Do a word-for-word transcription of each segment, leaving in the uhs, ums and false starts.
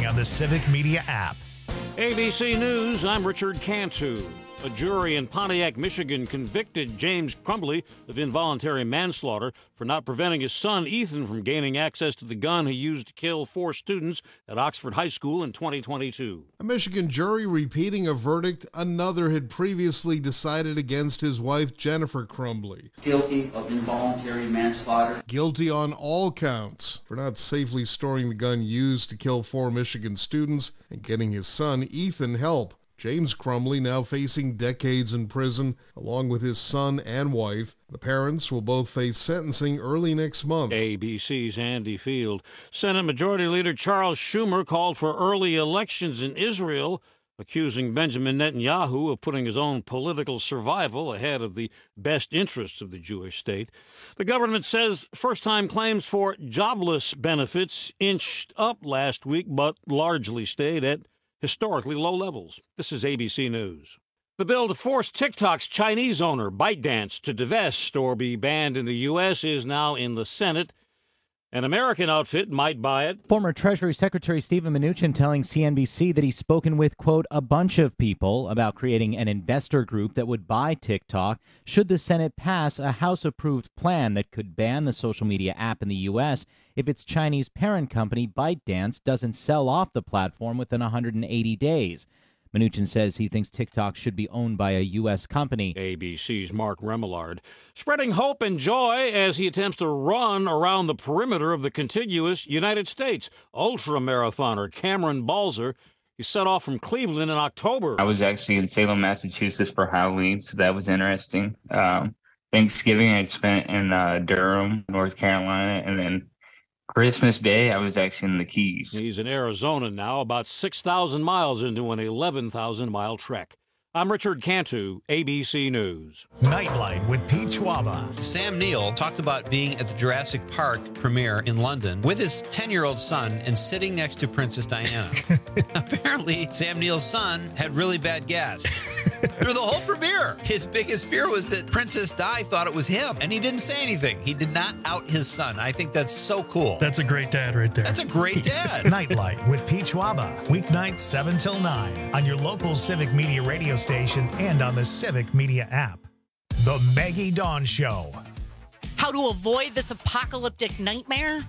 on the Civic Media app. A B C News, I'm Richard Cantu. A jury in Pontiac, Michigan convicted James Crumbley of involuntary manslaughter for not preventing his son Ethan from gaining access to the gun he used to kill four students at Oxford High School in twenty twenty-two. A Michigan jury repeating a verdict another had previously decided against his wife, Jennifer Crumbley. Guilty of involuntary manslaughter. Guilty on all counts for not safely storing the gun used to kill four Michigan students and getting his son Ethan help. James Crumbley now facing decades in prison, along with his son and wife. The parents will both face sentencing early next month. A B C's Andy Field. Senate Majority Leader Charles Schumer called for early elections in Israel, accusing Benjamin Netanyahu of putting his own political survival ahead of the best interests of the Jewish state. The government says first-time claims for jobless benefits inched up last week, but largely stayed at historically low levels. This is A B C News. The bill to force TikTok's Chinese owner, ByteDance, to divest or be banned in the U S is now in the Senate. An American outfit might buy it. Former Treasury Secretary Steven Mnuchin telling C N B C that he's spoken with, quote, a bunch of people about creating an investor group that would buy TikTok should the Senate pass a House-approved plan that could ban the social media app in the U S if its Chinese parent company, ByteDance, doesn't sell off the platform within one hundred eighty days. Mnuchin says he thinks TikTok should be owned by a U S company. A B C's Mark Remillard spreading hope and joy as he attempts to run around the perimeter of the contiguous United States. Ultra-marathoner Cameron Balzer, he set off from Cleveland in October. I was actually in Salem, Massachusetts for Halloween, so that was interesting. Um, Thanksgiving I spent in uh, Durham, North Carolina, and then Christmas Day, I was actually in the Keys. He's in Arizona now, about six thousand miles into an eleven thousand mile trek. I'm Richard Cantu, A B C News. Nightlight with Pete Schwaba. Sam Neill talked about being at the Jurassic Park premiere in London with his ten-year-old son and sitting next to Princess Diana. Apparently, Sam Neill's son had really bad gas through the whole premiere. His biggest fear was that Princess Di thought it was him, and he didn't say anything. He did not out his son. I think that's so cool. That's a great dad right there. That's a great dad. Nightlight with Pete Schwaba. Weeknights seven till nine on your local Civic Media radio station and on the Civic Media app. The Maggie Dawn Show. How to avoid this apocalyptic nightmare?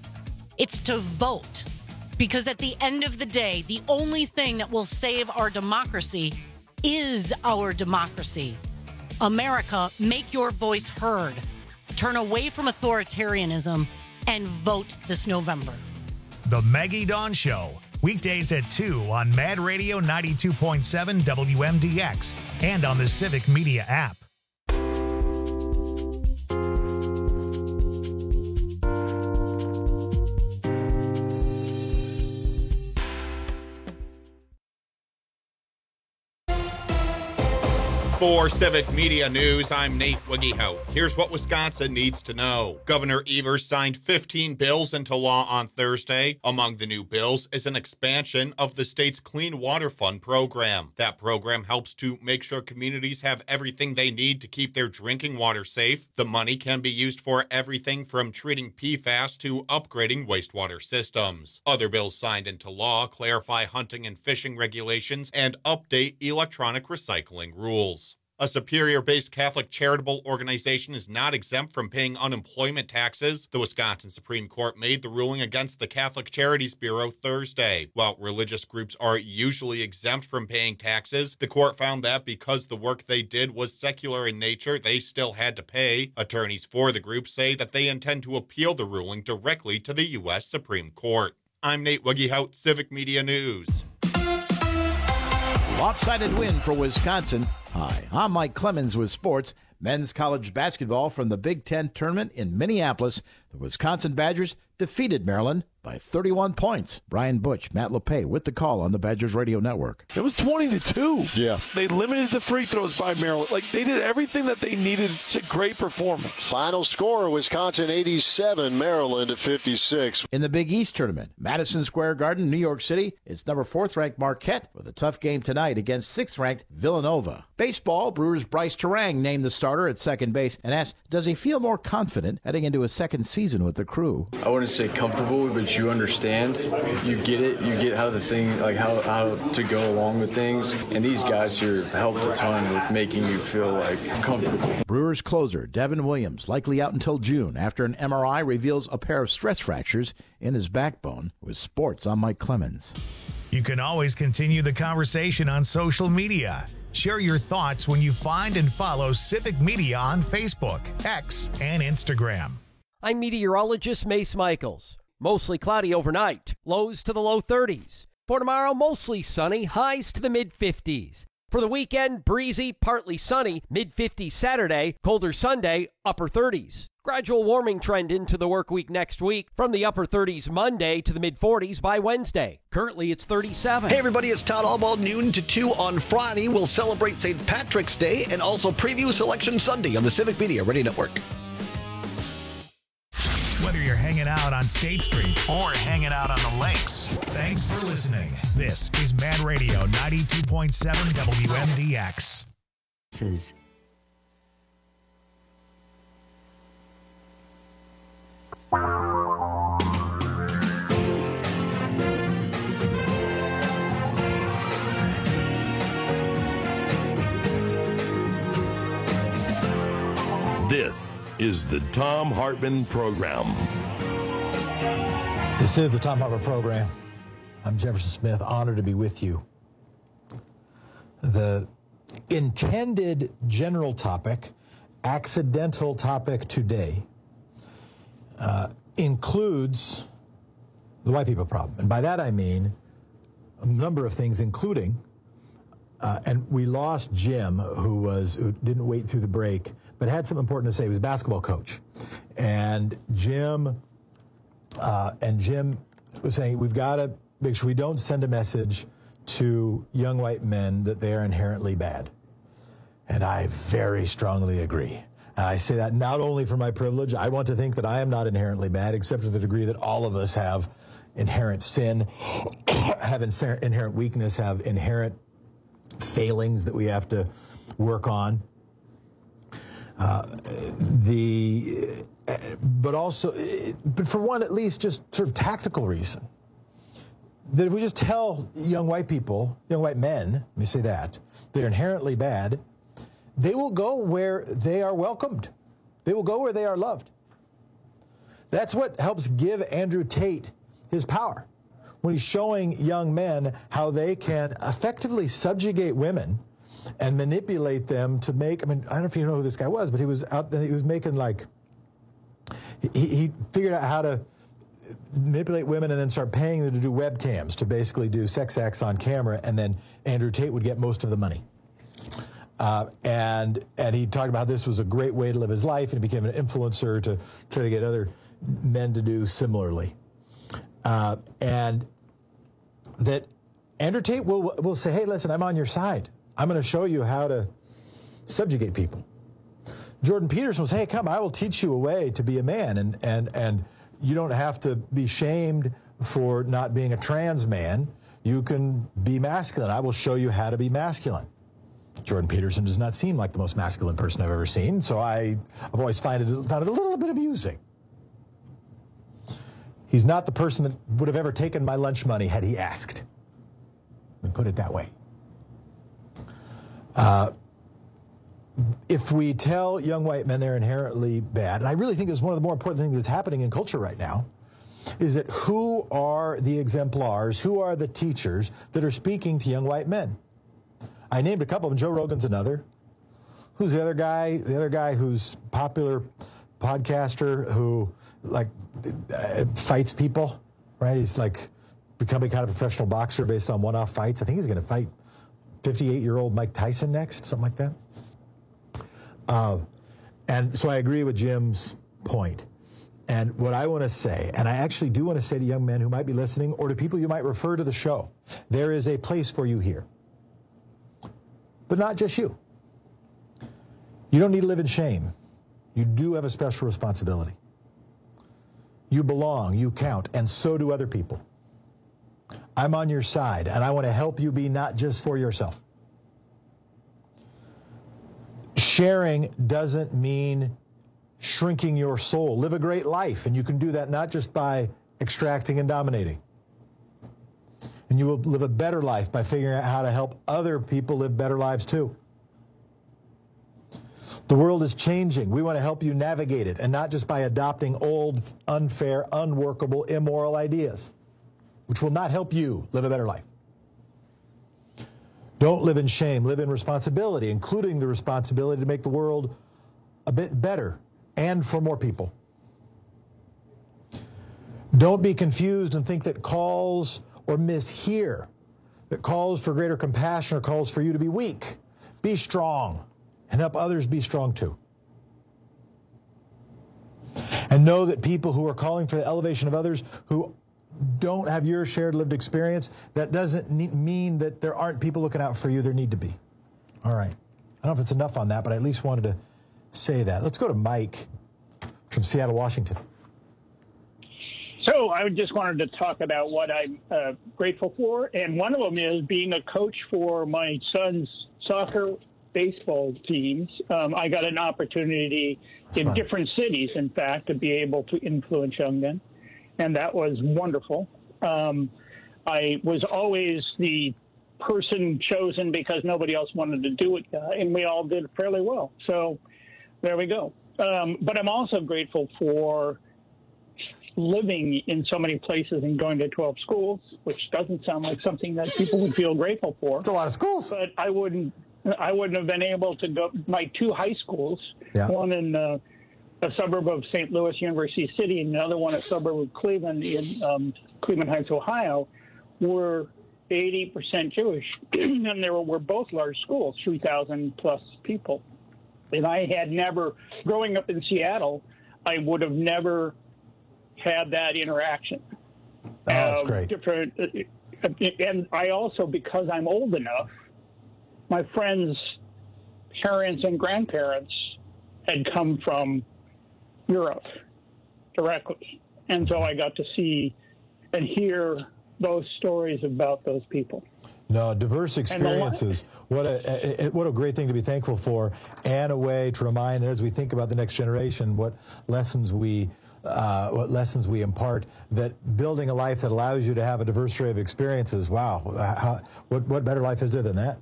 It's to vote. Because at the end of the day, the only thing that will save our democracy is our democracy. America, make your voice heard. Turn away from authoritarianism and vote this November. The Maggie Dawn Show. Weekdays at two on Mad Radio ninety-two point seven W M D X and on the Civic Media app. For Civic Media News, I'm Nate Wiggyhout. Here's what Wisconsin needs to know. Governor Evers signed fifteen bills into law on Thursday. Among the new bills is an expansion of the state's Clean Water Fund program. That program helps to make sure communities have everything they need to keep their drinking water safe. The money can be used for everything from treating P FAS to upgrading wastewater systems. Other bills signed into law clarify hunting and fishing regulations and update electronic recycling rules. A Superior-based Catholic charitable organization is not exempt from paying unemployment taxes. The Wisconsin Supreme Court made the ruling against the Catholic Charities Bureau Thursday. While religious groups are usually exempt from paying taxes, the court found that because the work they did was secular in nature, they still had to pay. Attorneys for the group say that they intend to appeal the ruling directly to the U S Supreme Court. I'm Nate Wiggyhout, Civic Media News. Lopsided win for Wisconsin. Hi, I'm Mike Clemens with sports. Men's college basketball from the Big Ten tournament in Minneapolis. The Wisconsin Badgers defeated Maryland by thirty-one points. Brian Butch, Matt LePay with the call on the Badgers Radio Network. It was twenty to two. Yeah. They limited the free throws by Maryland. Like, they did everything that they needed. It's a great performance. Final score, Wisconsin eighty-seven, Maryland at fifty-six. In the Big East tournament, Madison Square Garden, New York City, it's number fourth-ranked Marquette with a tough game tonight against sixth-ranked Villanova. Baseball, Brewers' Bryce Terang named the starter at second base and asked, does he feel more confident heading into a second season season with the crew. I wouldn't say comfortable, but you understand. You get it. You get how the thing, like how, how to go along with things. And these guys here have helped a ton with making you feel like comfortable. Brewers closer Devin Williams, likely out until June after an M R I reveals a pair of stress fractures in his backbone. With sports, I'm Mike Clemens. You can always continue the conversation on social media. Share your thoughts when you find and follow Civic Media on Facebook, X, and Instagram. I'm meteorologist Mace Michaels. Mostly cloudy overnight, lows to the low thirties. For tomorrow, mostly sunny, highs to the mid-fifties. For the weekend, breezy, partly sunny, mid-fifties Saturday, colder Sunday, upper thirties. Gradual warming trend into the work week next week, from the upper thirties Monday to the mid-forties by Wednesday. Currently, it's thirty-seven. Hey, everybody, it's Todd Albaugh, noon to two on Friday. We'll celebrate Saint Patrick's Day and also preview Selection Sunday on the Civic Media Radio Network. Whether you're hanging out on State Street or hanging out on the lakes, thanks for listening. This is Mad Radio ninety-two point seven W M D X. This is This is the Thom Hartmann Program. This is the Thom Hartmann Program. I'm Jefferson Smith, honored to be with you. The intended general topic, accidental topic today, uh, includes the white people problem. And by that I mean a number of things, including, uh, and we lost Jim, who was who didn't wait through the break, but had something important to say. He was a basketball coach. And Jim, uh, and Jim was saying, we've got to make sure we don't send a message to young white men that they are inherently bad. And I very strongly agree. And I say that not only for my privilege. I want to think that I am not inherently bad, except to the degree that all of us have inherent sin, have inherent weakness, have inherent failings that we have to work on. Uh, the, uh, but also, uh, but for one, at least just sort of tactical reason, that if we just tell young white people, young white men, let me say that, they're inherently bad, they will go where they are welcomed. They will go where they are loved. That's what helps give Andrew Tate his power. When he's showing young men how they can effectively subjugate women and manipulate them to make, I mean, I don't know if you know who this guy was, but he was out there, he was making like, he, he figured out how to manipulate women and then start paying them to do webcams, to basically do sex acts on camera, and then Andrew Tate would get most of the money. Uh, and and he talked about how this was a great way to live his life, and he became an influencer to try to get other men to do similarly. Uh, and that Andrew Tate will will say, hey, listen, I'm on your side. I'm going to show you how to subjugate people. Jordan Peterson will say, hey, come, I will teach you a way to be a man, and and and you don't have to be shamed for not being a trans man. You can be masculine. I will show you how to be masculine. Jordan Peterson does not seem like the most masculine person I've ever seen, so I, I've always find it, found it a little bit amusing. He's not the person that would have ever taken my lunch money had he asked. Let me put it that way. Uh, if we tell young white men they're inherently bad, and I really think it's one of the more important things that's happening in culture right now, is that who are the exemplars, who are the teachers that are speaking to young white men? I named a couple of them. Joe Rogan's another. Who's the other guy? The other guy who's popular podcaster who like uh, fights people, right? He's like becoming kind of a professional boxer based on one-off fights. I think he's going to fight fifty-eight-year-old Mike Tyson next, something like that. Uh, and so I agree with Jim's point. And what I want to say, and I actually do want to say to young men who might be listening, or to people you might refer to the show, there is a place for you here. But not just you. You don't need to live in shame. You do have a special responsibility. You belong, you count, and so do other people. I'm on your side, and I want to help you be not just for yourself. Sharing doesn't mean shrinking your soul. Live a great life, and you can do that not just by extracting and dominating. And you will live a better life by figuring out how to help other people live better lives too. The world is changing. We want to help you navigate it, and not just by adopting old, unfair, unworkable, immoral ideas, which will not help you live a better life. Don't live in shame. Live in responsibility, including the responsibility to make the world a bit better and for more people. Don't be confused and think that calls or mishear that calls for greater compassion or calls for you to be weak. Be strong. And help others be strong too. And know that people who are calling for the elevation of others who don't have your shared lived experience, that doesn't mean that there aren't people looking out for you. There need to be. All right. I don't know if it's enough on that, but I at least wanted to say that. Let's go to Mike from Seattle, Washington. So I just wanted to talk about what I'm uh, grateful for. And one of them is being a coach for my son's soccer baseball teams. Um, I got an opportunity That's in fun. different cities, in fact, to be able to influence young men. And that was wonderful. Um, I was always the person chosen because nobody else wanted to do it, uh, and we all did fairly well. So there we go. Um, but I'm also grateful for living in so many places and going to twelve schools, which doesn't sound like something that people would feel grateful for. It's a lot of schools. But I wouldn't I wouldn't have been able to go. My two high schools, yeah. one in uh, a suburb of Saint Louis, University City, and another one a suburb of Cleveland in um, Cleveland Heights, Ohio, were eighty percent Jewish. And they were, were both large schools, three thousand plus people. And I had never, growing up in Seattle, I would have never had that interaction. Oh, that's uh, great. Different, and I also, because I'm old enough, my friends' parents and grandparents had come from Europe directly. And so I got to see and hear those stories about those people. No, diverse experiences. What a, a what a great thing to be thankful for, and a way to remind, as we think about the next generation, what lessons we uh, what lessons we impart. That building a life that allows you to have a diverse array of experiences. Wow, how, what what better life is there than that?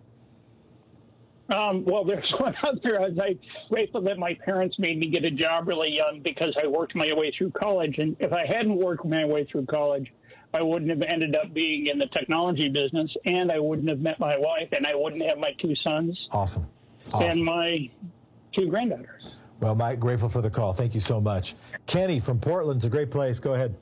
Um, well, there's one out there. I was like, grateful that my parents made me get a job really young because I worked my way through college. And if I hadn't worked my way through college, I wouldn't have ended up being in the technology business, and I wouldn't have met my wife, and I wouldn't have my two sons. Awesome. awesome. And my two granddaughters. Well, Mike, grateful for the call. Thank you so much. Kenny from Portland's a great place. Go ahead.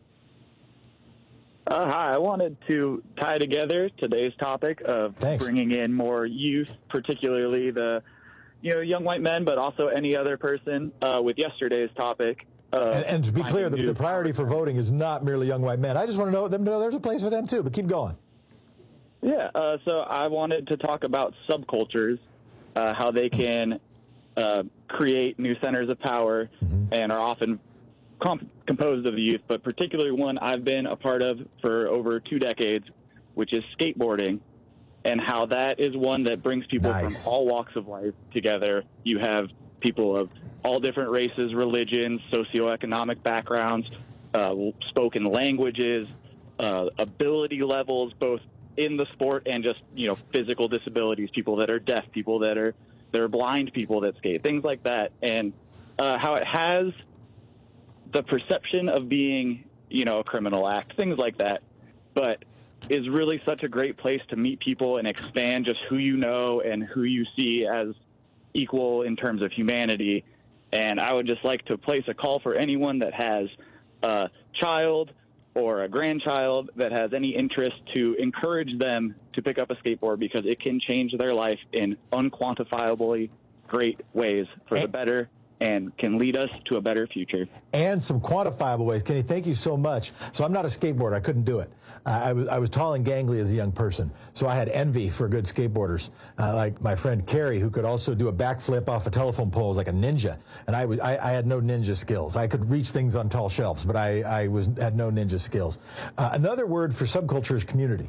Uh, hi, I wanted to tie together today's topic of Thanks. bringing in more youth, particularly the, you know, young white men, but also any other person uh, with yesterday's topic. Uh, and, and to be clear, the, the priority for voting is not merely young white men. I just want to know them to know there's a place for them too, but keep going. Yeah, uh, so I wanted to talk about subcultures, uh, how they can uh, create new centers of power mm-hmm. and are often comp- composed of youth, but particularly one I've been a part of for over two decades, which is skateboarding, and how that is one that brings people nice. from all walks of life together. You have people of all different races, religions, socioeconomic backgrounds, uh, spoken languages, uh, ability levels, both in the sport and just, you know, physical disabilities, people that are deaf, people that are, that are blind people that skate, things like that. And uh, how it has the perception of being, you know, a criminal act, things like that, but is really such a great place to meet people and expand just who you know and who you see as equal in terms of humanity. And I would just like to place a call for anyone that has a child or a grandchild that has any interest to encourage them to pick up a skateboard, because it can change their life in unquantifiably great ways for the better and can lead us to a better future. And some quantifiable ways. Kenny, thank you so much. So I'm not a skateboarder. I couldn't do it. Uh, I was I was tall and gangly as a young person, so I had envy for good skateboarders, uh, like my friend Carrie, who could also do a backflip off of telephone poles like a ninja. And I was I, I had no ninja skills. I could reach things on tall shelves, but I, I was had no ninja skills. Uh, another word for subculture is community.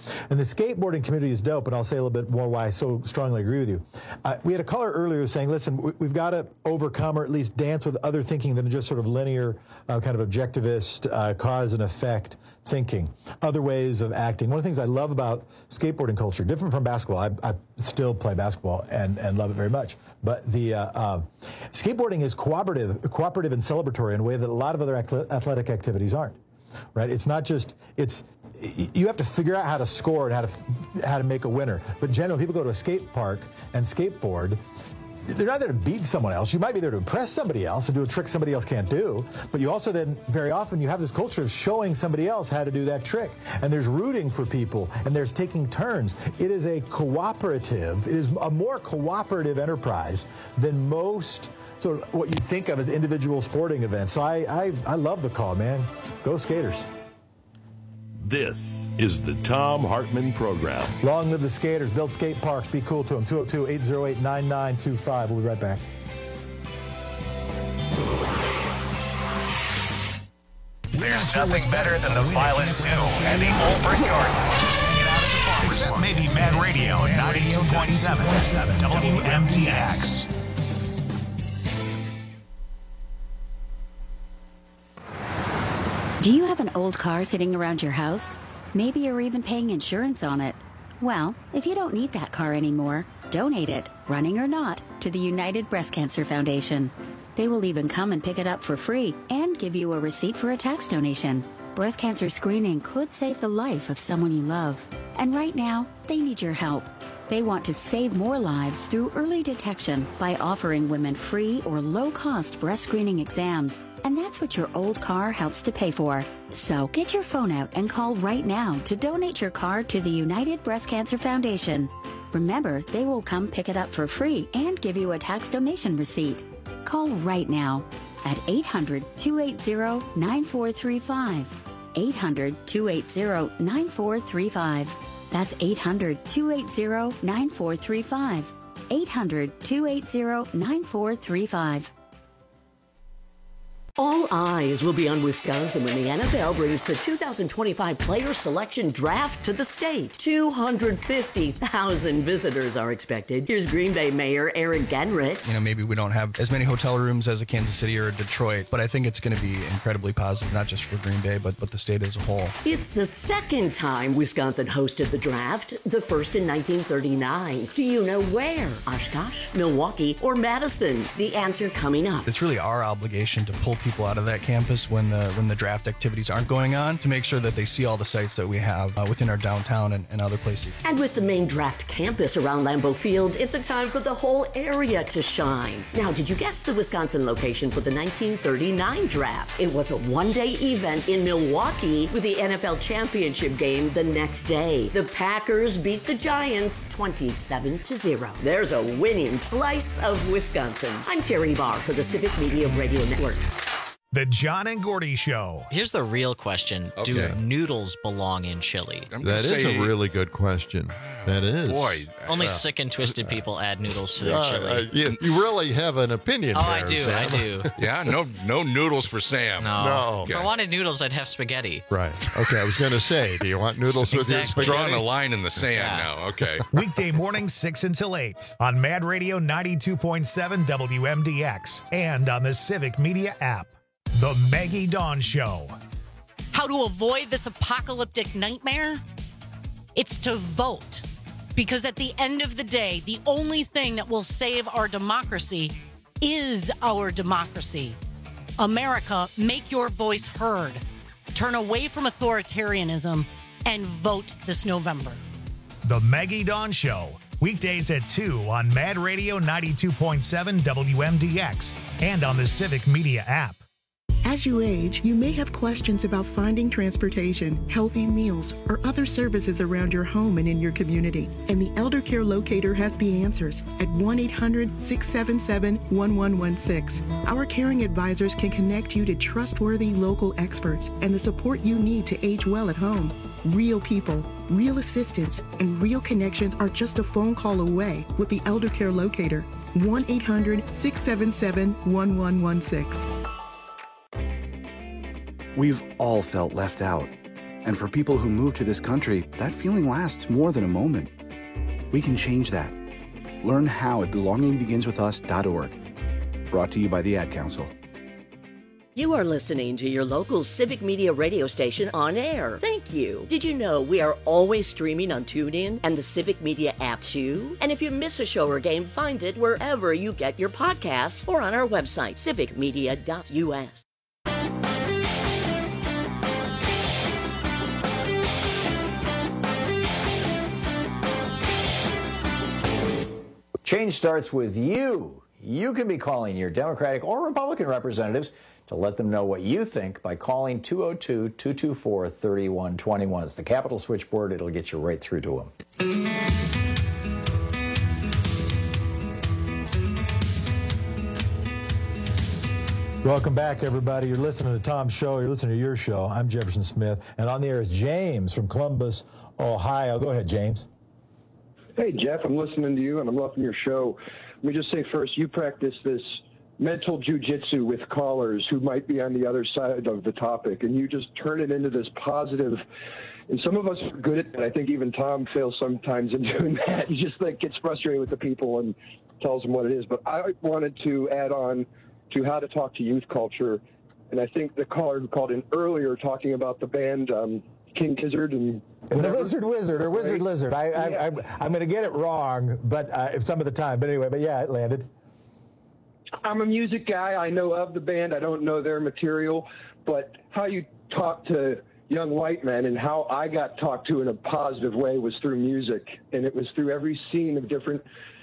And the skateboarding community is dope, and I'll say a little bit more why I so strongly agree with you. Uh, we had a caller earlier saying, listen, we, we've got to overcome or at least dance with other thinking than just sort of linear, uh, kind of objectivist, uh, cause and effect thinking, other ways of acting. One of the things I love about skateboarding culture, different from basketball, I, I still play basketball and, and love it very much, but the uh, uh, skateboarding is cooperative, cooperative and celebratory in a way that a lot of other athletic activities aren't, right? It's not just, it's, you have to figure out how to score and how to, how to make a winner. But generally, people go to a skate park and skateboard. They're not there to beat someone else. You might be there to impress somebody else and do a trick somebody else can't do. But you also then, very often, you have this culture of showing somebody else how to do that trick. And there's rooting for people, and there's taking turns. It is a cooperative, it is a more cooperative enterprise than most sort of what you think of as individual sporting events. So I, I, I love the call, man. Go Skaters. This is the Thom Hartmann Program. Long live the skaters. Build skate parks. Be cool to them. two oh two, eight oh eight, nine nine two five. We'll be right back. There's nothing better than the Violet Zoo and the Olbrich Gardens. Except maybe Mad Radio ninety-two point seven W M D X. Do you have an old car sitting around your house? Maybe you're even paying insurance on it. Well, if you don't need that car anymore, donate it, running or not, to the United Breast Cancer Foundation. They will even come and pick it up for free and give you a receipt for a tax donation. Breast cancer screening could save the life of someone you love. And right now, they need your help. They want to save more lives through early detection by offering women free or low-cost breast screening exams. And that's what your old car helps to pay for. So get your phone out and call right now to donate your car to the United Breast Cancer Foundation. Remember, they will come pick it up for free and give you a tax donation receipt. Call right now at eight hundred, two eight zero, nine four three five. eight hundred, two eight zero, nine four three five. That's eight hundred, two eight zero, nine four three five. eight hundred, two eight zero, nine four three five. All eyes will be on Wisconsin when the N F L brings the two thousand twenty-five Player Selection Draft to the state. two hundred fifty thousand visitors are expected. Here's Green Bay Mayor Eric Genrich. You know, maybe we don't have as many hotel rooms as a Kansas City or a Detroit, but I think it's going to be incredibly positive, not just for Green Bay, but, but the state as a whole. It's the second time Wisconsin hosted the draft, the first in nineteen thirty-nine. Do you know where? Oshkosh, Milwaukee, or Madison? The answer coming up. It's really our obligation to pull people out of that campus when the when the draft activities aren't going on to make sure that they see all the sites that we have uh, within our downtown and, and other places. And with the main draft campus around Lambeau Field, it's a time for the whole area to shine. Now, did you guess the Wisconsin location for the nineteen thirty-nine draft? It was a one-day event in Milwaukee with the N F L championship game the next day. The Packers beat the Giants twenty-seven to zero. There's a winning slice of Wisconsin. I'm Terry Barr for the Civic Media Radio Network. The John and Gordy Show. Here's the real question. Okay. Do noodles belong in chili? That is a really good question. That is. Boy. Only uh, sick and twisted people add noodles to their uh, chili. Uh, you, you really have an opinion Oh, there, I do, Sam. I do. Yeah, no no noodles for Sam. No. No. If I wanted noodles, I'd have spaghetti. Right. Okay, I was going to say, do you want noodles with your Exactly. spaghetti? Drawing a line in the sand Yeah. now. Okay. Weekday mornings six until eight on Mad Radio ninety-two point seven W M D X and on the Civic Media app. The Maggie Dawn Show. How to avoid this apocalyptic nightmare? It's to vote. Because at the end of the day, the only thing that will save our democracy is our democracy. America, make your voice heard. Turn away from authoritarianism and vote this November. The Maggie Dawn Show. Weekdays at two on Mad Radio ninety-two point seven W M D X and on the Civic Media app. As you age, you may have questions about finding transportation, healthy meals, or other services around your home and in your community. And the Elder Care Locator has the answers at one eight hundred, six seven seven, one one one six. Our caring advisors can connect you to trustworthy local experts and the support you need to age well at home. Real people, real assistance, and real connections are just a phone call away with the Elder Care Locator. one eight hundred, six seven seven, one one one six. We've all felt left out. And for people who move to this country, that feeling lasts more than a moment. We can change that. Learn how at belonging begins with us dot org. Brought to you by the Ad Council. You are listening to your local Civic Media radio station on air. Thank you. Did you know we are always streaming on TuneIn and the Civic Media app too? And if you miss a show or game, find it wherever you get your podcasts or on our website, civic media dot u s. Change starts with you. You can be calling your Democratic or Republican representatives to let them know what you think by calling two oh two, two two four, three one two one. It's the Capitol switchboard. It'll get you right through to them. Welcome back, everybody. You're listening to Tom's show. You're listening to your show. I'm Jefferson Smith. And on the air is James from Columbus, Ohio. Go ahead, James. Hey, Jeff, I'm listening to you, and I'm loving your show. Let me just say first, you practice this mental jujitsu with callers who might be on the other side of the topic, and you just turn it into this positive. And some of us are good at that. I think even Tom fails sometimes in doing that. He just like gets frustrated with the people and tells them what it is. But I wanted to add on to how to talk to youth culture, and I think the caller who called in earlier talking about the band um, King Gizzard and the Lizard Wizard or Wizard right? Lizard. I, I, yeah. I, I'm going to get it wrong, but uh, some of the time. But anyway, but yeah, it landed. I'm a music guy. I know of the band. I don't know their material, but how you talk to young white men and how I got talked to in a positive way was through music, and it was through every scene of different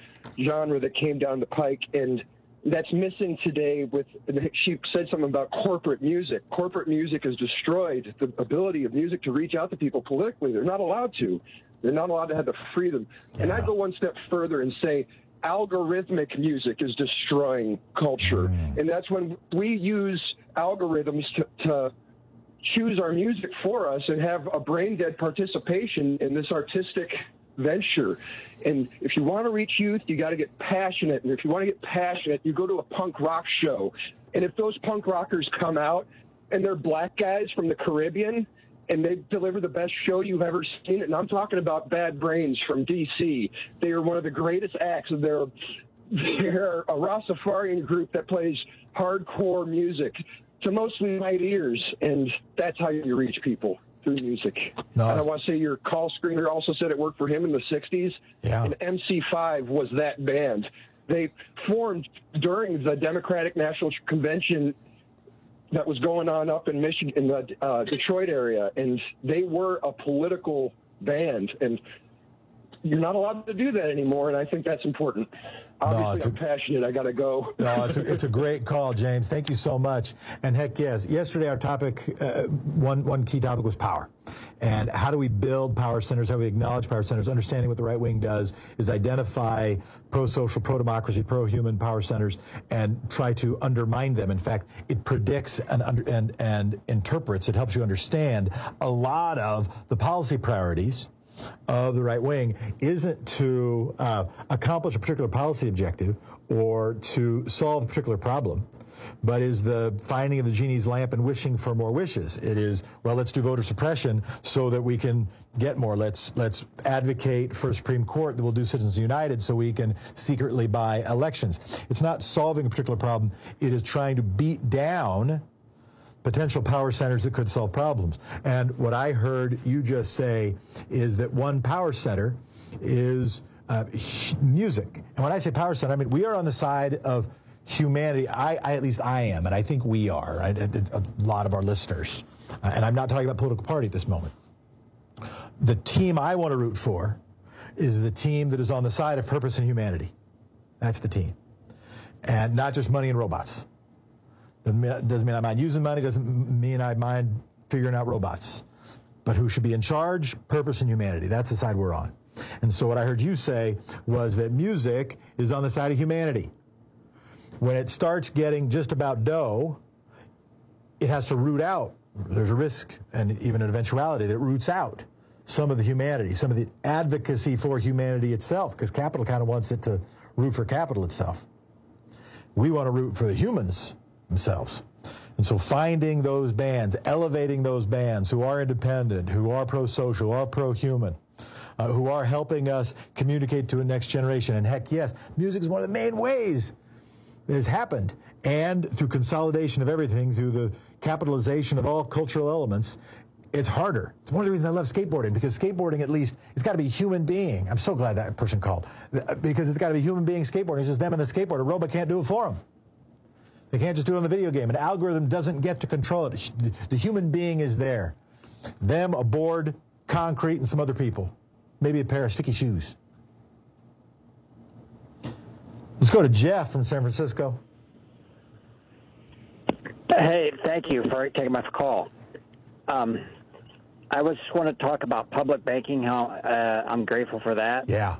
genre that came down the pike, and that's missing today with, she said something about corporate music. Corporate music has destroyed the ability of music to reach out to people politically. They're not allowed to. They're not allowed to have the freedom. Yeah. And I go one step further and say algorithmic music is destroying culture. Mm. And that's when we use algorithms to, to choose our music for us and have a brain-dead participation in this artistic venture. And if you want to reach youth, you got to get passionate. And if you want to get passionate, you go to a punk rock show. And if those punk rockers come out and they're black guys from the Caribbean and they deliver the best show you've ever seen, and I'm talking about Bad Brains from D C, they are one of the greatest acts. They're, they're a Rastafarian group that plays hardcore music to mostly white ears, and that's how you reach people. Through music. No, and I want to say your call screener also said it worked for him in the sixties. Yeah. And M C five was that band. They formed during the Democratic National Convention that was going on up in Michigan, in the uh, Detroit area, and they were a political band. And you're not allowed to do that anymore, and I think that's important. Obviously, no, I'm a, passionate. I got to go. No, it's a, it's a great call, James. Thank you so much. And heck yes, yesterday our topic, uh, one one key topic was power. And how do we build power centers? How do we acknowledge power centers? Understanding what the right wing does is identify pro-social, pro-democracy, pro-human power centers and try to undermine them. In fact, it predicts and, under, and, and interprets. It helps you understand a lot of the policy priorities of the right wing isn't to uh, accomplish a particular policy objective or to solve a particular problem, but is the finding of the genie's lamp and wishing for more wishes. It is, well, let's do voter suppression so that we can get more. Let's let's advocate for a Supreme Court that will do Citizens United so we can secretly buy elections. It's not solving a particular problem. It is trying to beat down potential power centers that could solve problems. And what I heard you just say is that one power center is uh, music. And when I say power center, I mean, we are on the side of humanity. I, I at least I am, and I think we are, I, a lot of our listeners. Uh, and I'm not talking about political party at this moment. The team I want to root for is the team that is on the side of purpose and humanity. That's the team. And not just money and robots. Doesn't mean, doesn't mean I mind using money, doesn't mean I mind figuring out robots. But who should be in charge? Purpose and humanity. That's the side we're on. And so what I heard you say was that music is on the side of humanity. When it starts getting just about dough, it has to root out. There's a risk and even an eventuality that it roots out some of the humanity, some of the advocacy for humanity itself, because capital kind of wants it to root for capital itself. We want to root for the humans themselves. And so finding those bands, elevating those bands who are independent, who are pro-social, who are pro-human, uh, who are helping us communicate to a next generation. And heck, yes, music is one of the main ways it has happened. And through consolidation of everything, through the capitalization of all cultural elements, it's harder. It's one of the reasons I love skateboarding, because skateboarding, at least, it's got to be a human being. I'm so glad that person called, because it's got to be a human being skateboarding. It's just them and the skateboard. A robot can't do it for them. They can't just do it on the video game. An algorithm doesn't get to control it. The human being is there. Them, a board, concrete, and some other people. Maybe a pair of sticky shoes. Let's go to Jeff from San Francisco. Hey, thank you for taking my call. Um, I was just want to talk about public banking, how uh, I'm grateful for that. Yeah.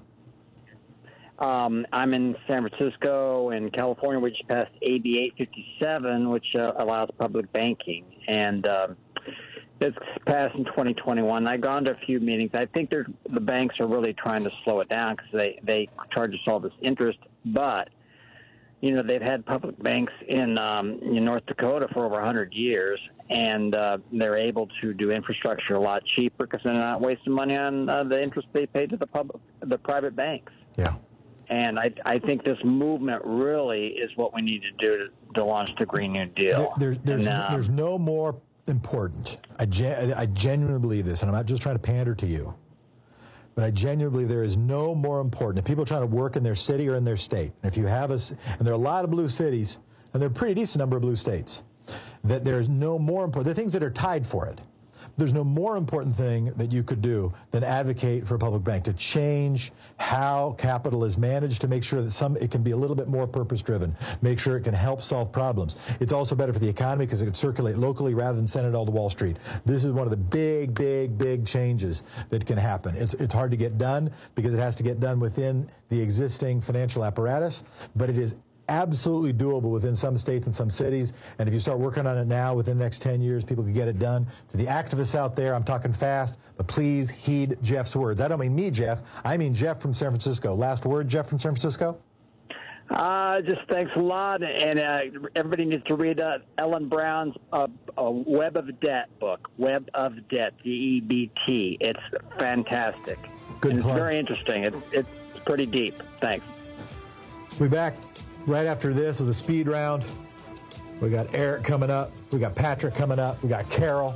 Um, I'm in San Francisco in California. We just passed A B eight fifty-seven, which uh, allows public banking. And um, it's passed in twenty twenty-one. I've gone to a few meetings. I think they're, the banks are really trying to slow it down because they, they charge us all this interest. But, you know, they've had public banks in, um, in North Dakota for over one hundred years, and uh, they're able to do infrastructure a lot cheaper because they're not wasting money on uh, the interest they pay to the public, the private banks. Yeah. And I, I think this movement really is what we need to do to, to launch the Green New Deal. There, there's, and, uh, there's no more important. I, gen, I genuinely believe this, and I'm not just trying to pander to you, but I genuinely believe there is no more important. If people are trying to work in their city or in their state, and if you have a, and there are a lot of blue cities, and there are a pretty decent number of blue states, that there is no more important. There are things that are tied for it. There's no more important thing that you could do than advocate for a public bank, to change how capital is managed, to make sure that some it can be a little bit more purpose-driven, make sure it can help solve problems. It's also better for the economy because it can circulate locally rather than send it all to Wall Street. This is one of the big, big, big changes that can happen. It's, it's hard to get done because it has to get done within the existing financial apparatus, but it is absolutely doable within some states and some cities. And if you start working on it now, within the next ten years, people can get it done. To the activists out there, I'm talking fast, but please heed Jeff's words. I don't mean me, Jeff. I mean Jeff from San Francisco. Last word, Jeff from San Francisco? Uh, just thanks a lot. And uh, everybody needs to read uh, Ellen Brown's uh, uh, Web of Debt book, Web of Debt, D E B T. It's fantastic. Good and it's plug. very interesting. It, it's pretty deep. Thanks. We'll be back right after this with a speed round. We got Eric coming up. We got Patrick coming up. We got Carol.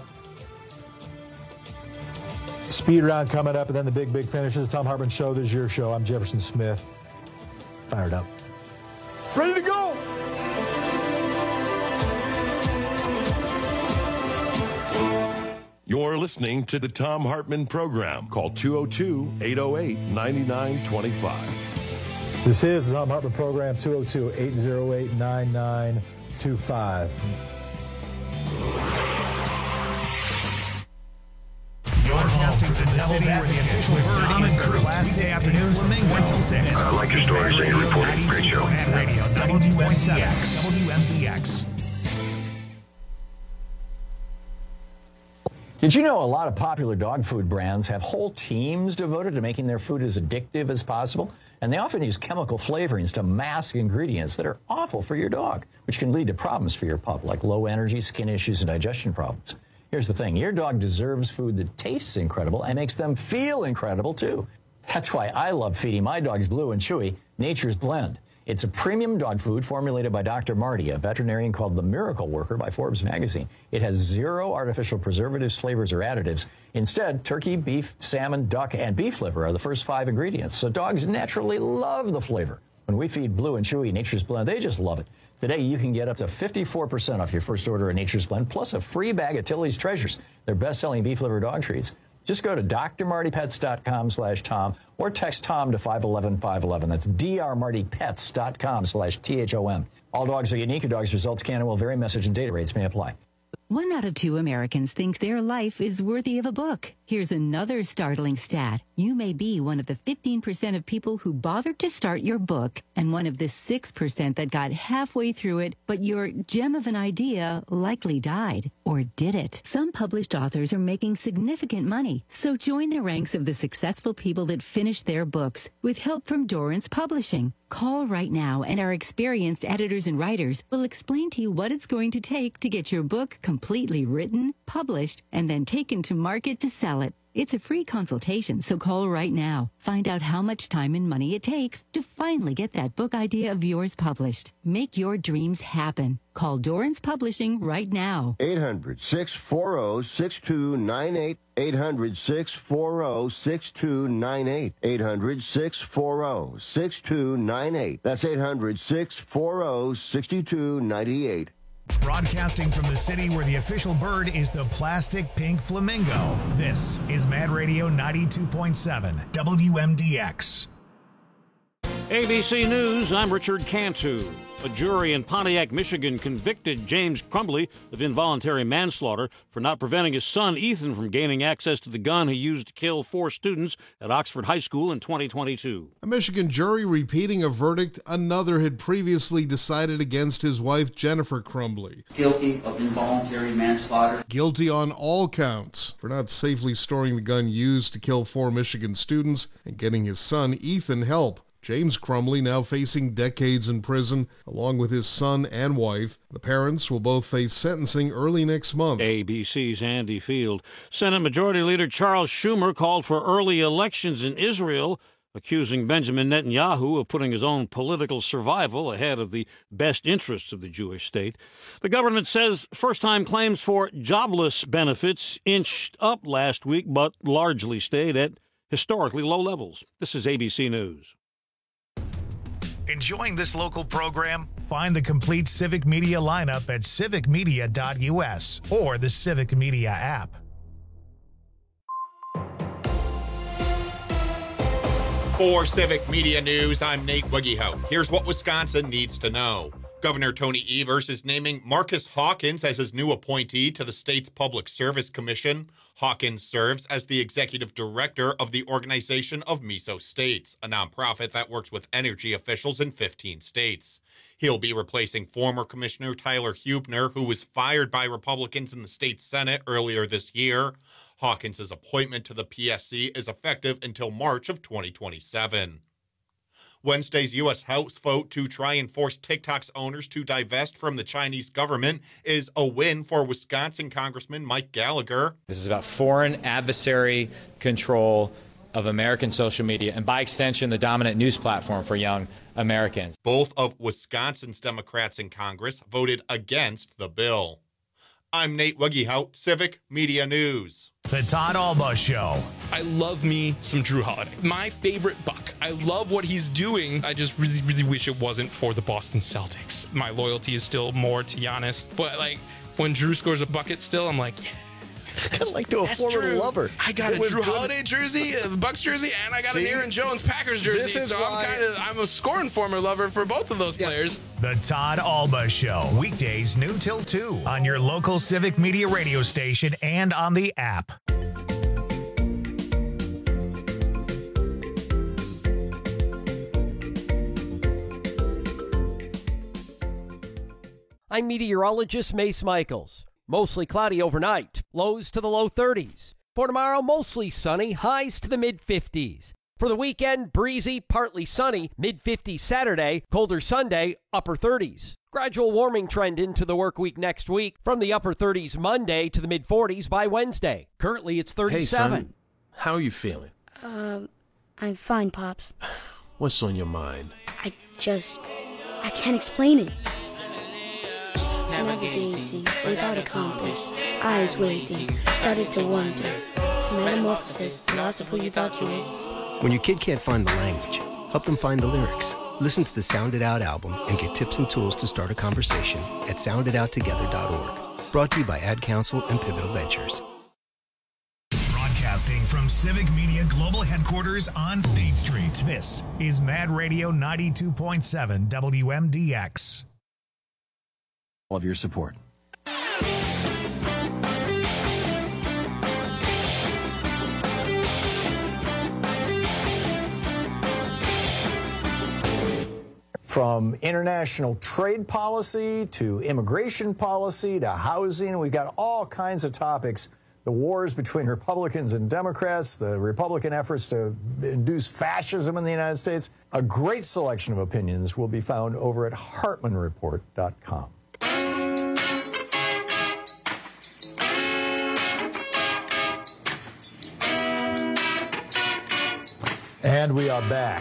Speed round coming up, and then the big, big finishes. Tom Hartman Show. This is your show. I'm Jefferson Smith. Fired up. Ready to go! You're listening to the Tom Hartman Program. Call two oh two, eight oh eight, nine nine two five. This is the Tom Hartman Program, two oh two, eight oh eight, nine nine two five. Broadcasting from the city where the official with Tom and crew. Weekday afternoons from one till six. I like your stories and your reporting. Great show. Radio, W M D X. W M D X. Did you know a lot of popular dog food brands have whole teams devoted to making their food as addictive as possible? And they often use chemical flavorings to mask ingredients that are awful for your dog, which can lead to problems for your pup, like low energy, skin issues, and digestion problems. Here's the thing. Your dog deserves food that tastes incredible and makes them feel incredible, too. That's why I love feeding my dogs Blue and Chewy Nature's Blend. It's a premium dog food formulated by Doctor Marty, a veterinarian called the Miracle Worker by Forbes magazine. It has zero artificial preservatives, flavors, or additives. Instead, turkey, beef, salmon, duck, and beef liver are the first five ingredients, so dogs naturally love the flavor. When we feed Blue and Chewy Nature's Blend, they just love it. Today, you can get up to fifty-four percent off your first order of Nature's Blend, plus a free bag of Tilly's Treasures, their best-selling beef liver dog treats. Just go to D R Marty Pets dot com slash Tom or text Tom to five one one, five one one. That's D R Marty Pets dot com slash T H O M. All dogs are unique. Your dog's results can and will vary. Message and data rates may apply. One out of two Americans think their life is worthy of a book. Here's another startling stat. You may be one of the fifteen percent of people who bothered to start your book and one of the six percent that got halfway through it, but your gem of an idea likely died. Or did it? Some published authors are making significant money, so join the ranks of the successful people that finished their books with help from Dorrance Publishing. Call right now, and our experienced editors and writers will explain to you what it's going to take to get your book completely written, published, and then taken to market to sell it. It's a free consultation, so call right now. Find out how much time and money it takes to finally get that book idea of yours published. Make your dreams happen. Call Dorrance Publishing right now. eight hundred, six four zero, six two nine eight. eight hundred, six four zero, six two nine eight. eight hundred, six four zero, six two nine eight. That's eight hundred, six four zero, six two nine eight. Broadcasting from the city where the official bird is the plastic pink flamingo. This is Mad Radio ninety-two point seven W M D X. A B C News, I'm Richard Cantu. A jury in Pontiac, Michigan convicted James Crumbley of involuntary manslaughter for not preventing his son Ethan from gaining access to the gun he used to kill four students at Oxford High School in twenty twenty-two. A Michigan jury repeating a verdict another had previously decided against his wife Jennifer Crumbley. Guilty of involuntary manslaughter. Guilty on all counts for not safely storing the gun used to kill four Michigan students and getting his son Ethan help. James Crumbley now facing decades in prison, along with his son and wife. The parents will both face sentencing early next month. A B C's Andy Field. Senate Majority Leader Charles Schumer called for early elections in Israel, accusing Benjamin Netanyahu of putting his own political survival ahead of the best interests of the Jewish state. The government says first-time claims for jobless benefits inched up last week, but largely stayed at historically low levels. This is A B C News. Enjoying this local program? Find the complete Civic Media lineup at civic media dot u s or the Civic Media app. For Civic Media News, I'm Nate Wiggyhout. Here's what Wisconsin needs to know. Governor Tony Evers is naming Marcus Hawkins as his new appointee to the state's Public Service Commission. Hawkins serves as the executive director of the Organization of Meso States, a nonprofit that works with energy officials in fifteen states. He'll be replacing former Commissioner Tyler Huebner, who was fired by Republicans in the state Senate earlier this year. Hawkins' appointment to the P S C is effective until March of twenty twenty-seven. Wednesday's U S House vote to try and force TikTok's owners to divest from the Chinese government is a win for Wisconsin Congressman Mike Gallagher. This is about foreign adversary control of American social media and, by extension, the dominant news platform for young Americans. Both of Wisconsin's Democrats in Congress voted against the bill. I'm Nate Wiggyhout, Civic Media News. The Todd Alba Show. I love me some Drew Holiday. My favorite Buck. I love what he's doing. I just really, really wish it wasn't for the Boston Celtics. My loyalty is still more to Giannis. But, like, when Drew scores a bucket still, I'm like, yeah. Kind of like to a former true. lover. I got it a Drew good. Holiday jersey, a Bucks jersey, and I got See? an Aaron Jones Packers jersey. This is so why... I'm kind of I'm a scoring former lover for both of those yeah. players. The Todd Alba Show, weekdays noon till two on your local Civic Media radio station and on the app. I'm meteorologist Mace Michaels. Mostly cloudy overnight, lows to the low thirties. For tomorrow, mostly sunny, highs to the mid-fifties. For the weekend, breezy, partly sunny, mid-fifties Saturday, colder Sunday, upper thirties. Gradual warming trend into the work week next week, from the upper thirties Monday to the mid-forties by Wednesday. Currently, it's thirty-seven. Hey, son, how are you feeling? Um, I'm fine, Pops. What's on your mind? I just, I can't explain it. Navigating without a compass, eyes waiting, started to wonder. Metamorphosis, the loss of who you thought you was. When your kid can't find the language, help them find the lyrics. Listen to the Sound It Out album and get tips and tools to start a conversation at sound it out together dot org. Brought to you by Ad Council and Pivotal Ventures. Broadcasting from Civic Media Global Headquarters on State Street, this is Mad Radio ninety-two point seven W M D X. All of your support. From international trade policy to immigration policy to housing, we've got all kinds of topics the wars between Republicans and Democrats, the Republican efforts to induce fascism in the United States. A great selection of opinions will be found over at Hartman Report dot com. And we are back.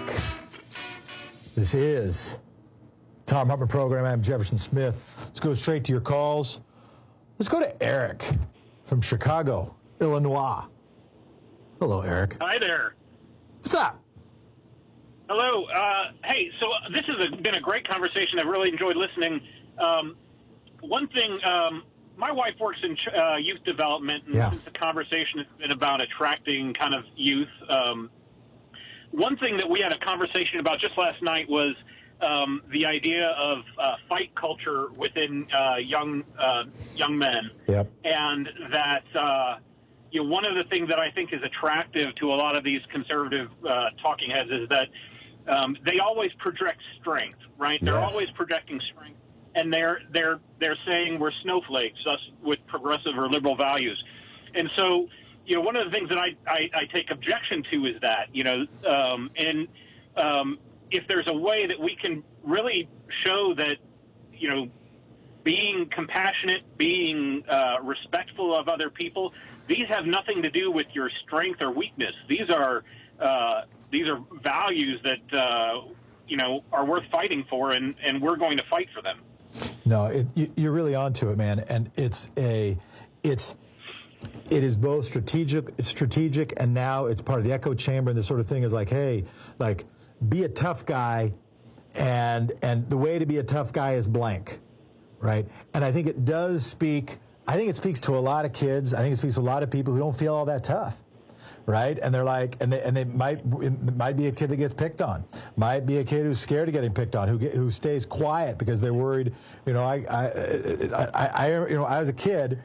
This is Thom Hartmann Program. I'm Jefferson Smith. Let's go straight to your calls. Let's go to Eric from Chicago, Illinois. Hello, Eric. Hi there. What's up? Hello. Uh, hey, so this has a, been a great conversation. I've really enjoyed listening. Um, one thing, um, my wife works in uh, youth development, and yeah. since the conversation has been about attracting kind of youth, um, one thing that we had a conversation about just last night was um, the idea of uh, fight culture within uh, young uh, young men. Yep. And that, uh, you know, one of the things that I think is attractive to a lot of these conservative uh, talking heads is that um, they always project strength, right? They're Yes. always projecting strength, and they're they're they're saying we're snowflakes, us with progressive or liberal values, and so. You know, one of the things that I, I, I take objection to is that, you know, um, and um, if there's a way that we can really show that, you know, being compassionate, being uh, respectful of other people, these have nothing to do with your strength or weakness. These are uh, these are values that, uh, you know, are worth fighting for, and, and we're going to fight for them. No, it, you, you're really onto it, man. And it's a, it's, It is both strategic, strategic, and now it's part of the echo chamber. And this sort of thing is like, hey, like, be a tough guy, and and the way to be a tough guy is blank, right? And I think it does speak. I think it speaks to a lot of kids. I think it speaks to a lot of people who don't feel all that tough, right? And they're like, and they and they might it might be a kid that gets picked on, might be a kid who's scared of getting picked on, who get, who stays quiet because they're worried. You know, I I I, I you know I was a kid.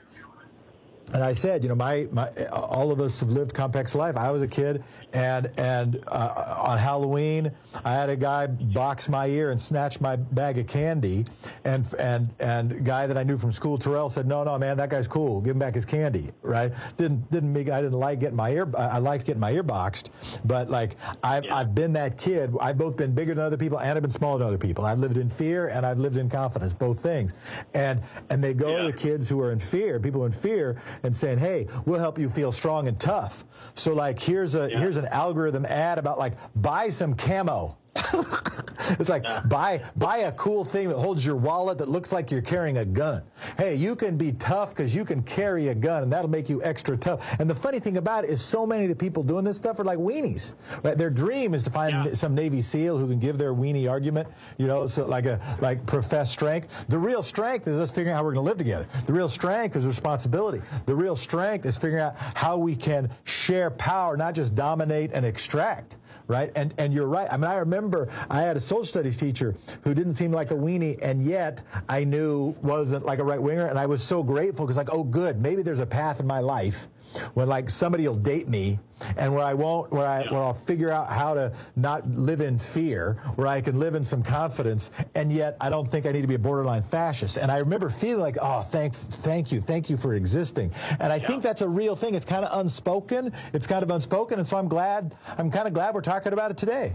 And I said, you know, my, my all of us have lived complex life. I was a kid, and and uh, on Halloween, I had a guy box my ear and snatch my bag of candy, and and and a guy that I knew from school, Terrell, said, no, no, man, that guy's cool. Give him back his candy, right? Didn't didn't make I didn't like getting my ear. I liked getting my ear boxed, but like I've yeah. I've been that kid. I've both been bigger than other people and I've been smaller than other people. I've lived in fear and I've lived in confidence, both things. And and they go yeah. to the kids who are in fear, people in fear. And saying, hey, we'll help you feel strong and tough. So like here's a yeah. here's an algorithm ad about like buy some camo. It's like buy buy a cool thing that holds your wallet that looks like you're carrying a gun. Hey, you can be tough because you can carry a gun, and that'll make you extra tough. And the funny thing about it is so many of the people doing this stuff are like weenies. Right? Their dream is to find yeah. some Navy SEAL who can give their weenie argument, you know, so like a like professed strength. The real strength is us figuring out how we're going to live together. The real strength is responsibility. The real strength is figuring out how we can share power, not just dominate and extract. Right? And and you're right. I mean, I remember I had a social studies teacher who didn't seem like a weenie, and yet I knew wasn't like a right-winger, and I was so grateful because, like, oh, good, maybe there's a path in my life when, like, somebody will date me, and where I won't, where I, where I'll figure out how to not live in fear, where I can live in some confidence, and yet I don't think I need to be a borderline fascist. And I remember feeling like, oh, thank, thank you, thank you for existing. And I yeah. think that's a real thing. It's kind of unspoken. It's kind of unspoken, and so I'm glad. I'm kind of glad we're talking about it today.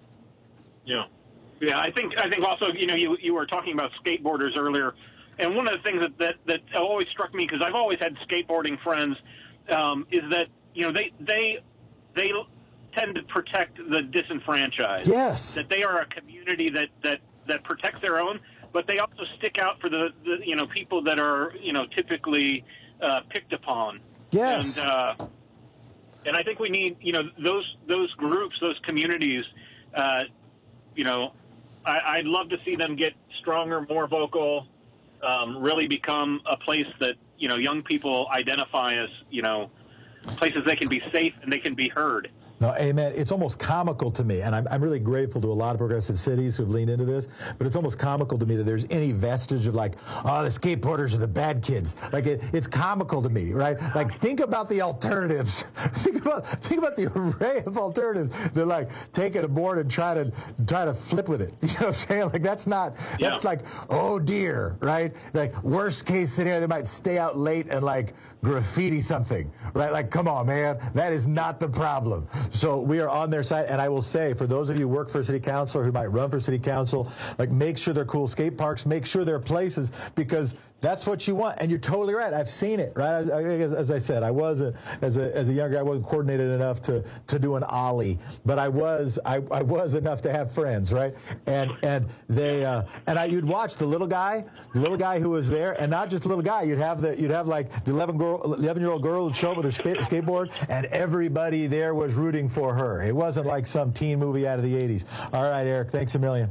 Yeah, yeah. I think I think also, you know, you you were talking about skateboarders earlier, and one of the things that that, that always struck me, because I've always had skateboarding friends, um, is that, you know, they they they tend to protect the disenfranchised. Yes. That they are a community that, that, that protects their own, but they also stick out for the, the you know, people that are, you know, typically uh, picked upon. Yes. And uh, and I think we need, you know, those those groups, those communities. Uh, you know, I, I'd love to see them get stronger, more vocal. Um, really become a place that, you know, young people identify as, you know, places they can be safe and they can be heard. No, amen. It's almost comical to me, and I'm, I'm really grateful to a lot of progressive cities who've leaned into this, but it's almost comical to me that there's any vestige of like, oh, the skateboarders are the bad kids. Like, it, it's comical to me, right? Like, think about the alternatives. think about think about the array of alternatives. They're like, take it aboard and try to try to flip with it. You know what I'm saying? Like, that's not, yeah. that's like, oh dear, right? Like, worst case scenario, they might stay out late and like graffiti something, right? Like, come on, man, that is not the problem. So we are on their side, and I will say, for those of you who work for a city council or who might run for city council, like, make sure they're cool skate parks, make sure they're places, because that's what you want. And you're totally right. I've seen it, right? As, as I said, I was a, as a as a younger, I wasn't coordinated enough to to do an ollie, but I was I, I was enough to have friends, right? And and they uh, and I you'd watch the little guy, the little guy who was there, and not just the little guy. You'd have the you'd have like the eleven girl, eleven year old girl who'd show up with her skate, skateboard, and everybody there was rooting for her. It wasn't like some teen movie out of the eighties. All right, Eric, thanks a million.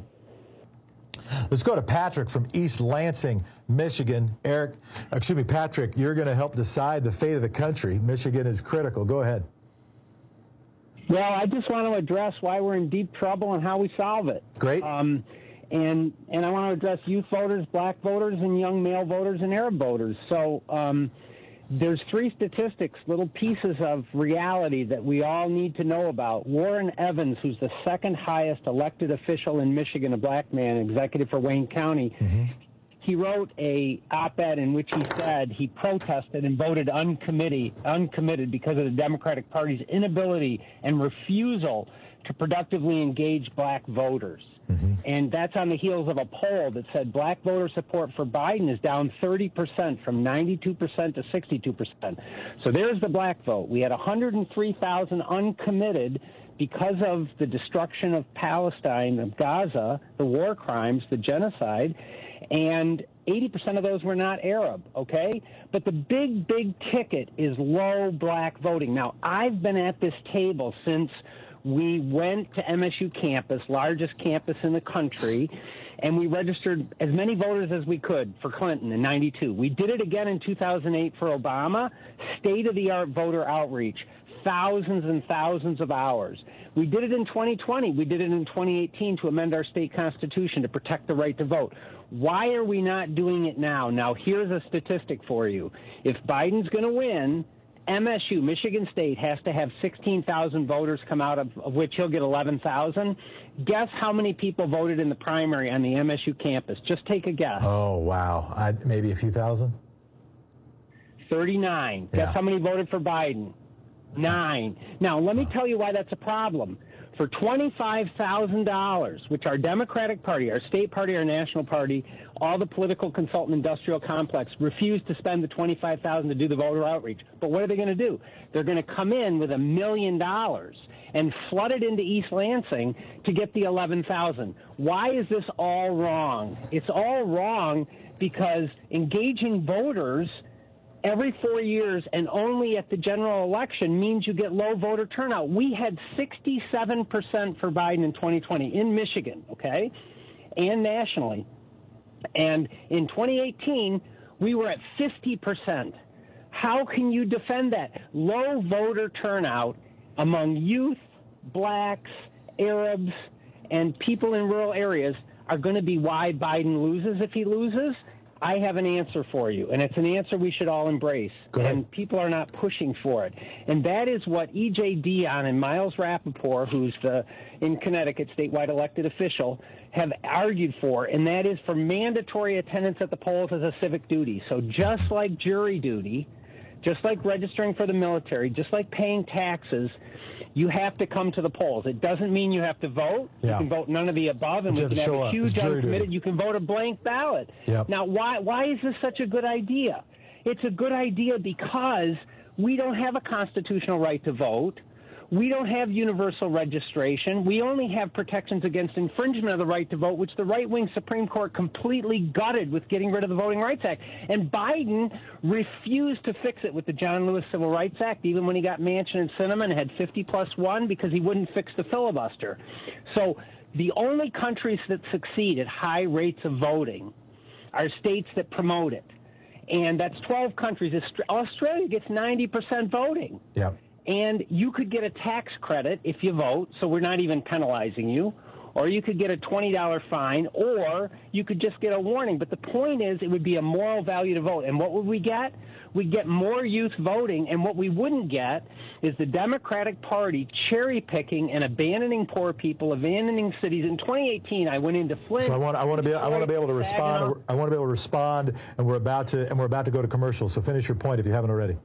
Let's go to Patrick from East Lansing, Michigan. Eric, excuse me, Patrick, you're going to help decide the fate of the country. Michigan is critical. Go ahead. Well, I just want to address why we're in deep trouble and how we solve it. Great. Um, and and I want to address youth voters, black voters, and young male voters and Arab voters. So um, there's three statistics, little pieces of reality that we all need to know about. Warren Evans, who's the second highest elected official in Michigan, a black man, executive for Wayne County, mm-hmm. he wrote a op-ed in which he said he protested and voted uncommitted, uncommitted because of the Democratic Party's inability and refusal to productively engage black voters. Mm-hmm. And that's on the heels of a poll that said black voter support for Biden is down thirty percent from ninety-two percent to sixty-two percent. So there's the black vote. We had one hundred three thousand uncommitted because of the destruction of Palestine, of Gaza, the war crimes, the genocide, and eighty percent of those were not Arab, okay? But the big, big ticket is low black voting. Now, I've been at this table since we went to M S U campus, largest campus in the country, and we registered as many voters as we could for Clinton in ninety-two. We did it again in two thousand eight for Obama, state-of-the-art voter outreach, thousands and thousands of hours. We did it in twenty twenty. We did it in twenty eighteen to amend our state constitution to protect the right to vote. Why are we not doing it now? Now, here's a statistic for you. If Biden's going to win, M S U, Michigan State, has to have sixteen thousand voters come out, of, of which he'll get eleven thousand. Guess how many people voted in the primary on the M S U campus? Just take a guess. Oh, wow. I, maybe a few thousand? thirty-nine. Yeah. Guess how many voted for Biden? Nine. Now, let me tell you why that's a problem. For twenty-five thousand dollars, which our Democratic Party, our state party, our national party, all the political consultant industrial complex refused to spend the twenty-five thousand dollars to do the voter outreach. But what are they going to do? They're going to come in with a million dollars and flood it into East Lansing to get the eleven thousand dollars. Why is this all wrong? It's all wrong because engaging voters every four years and only at the general election means you get low voter turnout. We had sixty-seven percent for Biden in twenty twenty in Michigan, okay, and nationally. And in twenty eighteen, we were at fifty percent. How can you defend that? Low voter turnout among youth, blacks, Arabs, and people in rural areas are going to be why Biden loses if he loses. I have an answer for you, and it's an answer we should all embrace. And people are not pushing for it. And that is what E J Dionne and Miles Rappaport, who's the, in Connecticut, statewide elected official, have argued for, and that is for mandatory attendance at the polls as a civic duty. So just like jury duty, just like registering for the military, just like paying taxes, you have to come to the polls. It doesn't mean you have to vote. Yeah. You can vote none of the above, and You we have to can have show a up. huge It's jury uncommitted. duty. You can vote a blank ballot. Yep. Now, why why is this such a good idea? It's a good idea because we don't have a constitutional right to vote. We don't have universal registration. We only have protections against infringement of the right to vote, which the right-wing Supreme Court completely gutted with getting rid of the Voting Rights Act. And Biden refused to fix it with the John Lewis Civil Rights Act, even when he got Manchin and Sinema and had fifty plus one, because he wouldn't fix the filibuster. So the only countries that succeed at high rates of voting are states that promote it. And that's twelve countries. Australia gets ninety percent voting. Yeah. And you could get a tax credit if you vote, so we're not even penalizing you. or you could get a twenty dollars fine, or you could just get a warning. But the point is, it would be a moral value to vote. And what would we get? We'd get more youth voting, and what we wouldn't get is the Democratic Party cherry-picking and abandoning poor people, abandoning cities. In twenty eighteen, I went into Flint. So I want, I want to be, I want to be able to respond. I want to be able to respond, and we're about to, and we're about to go to commercial. So finish your point if you haven't already.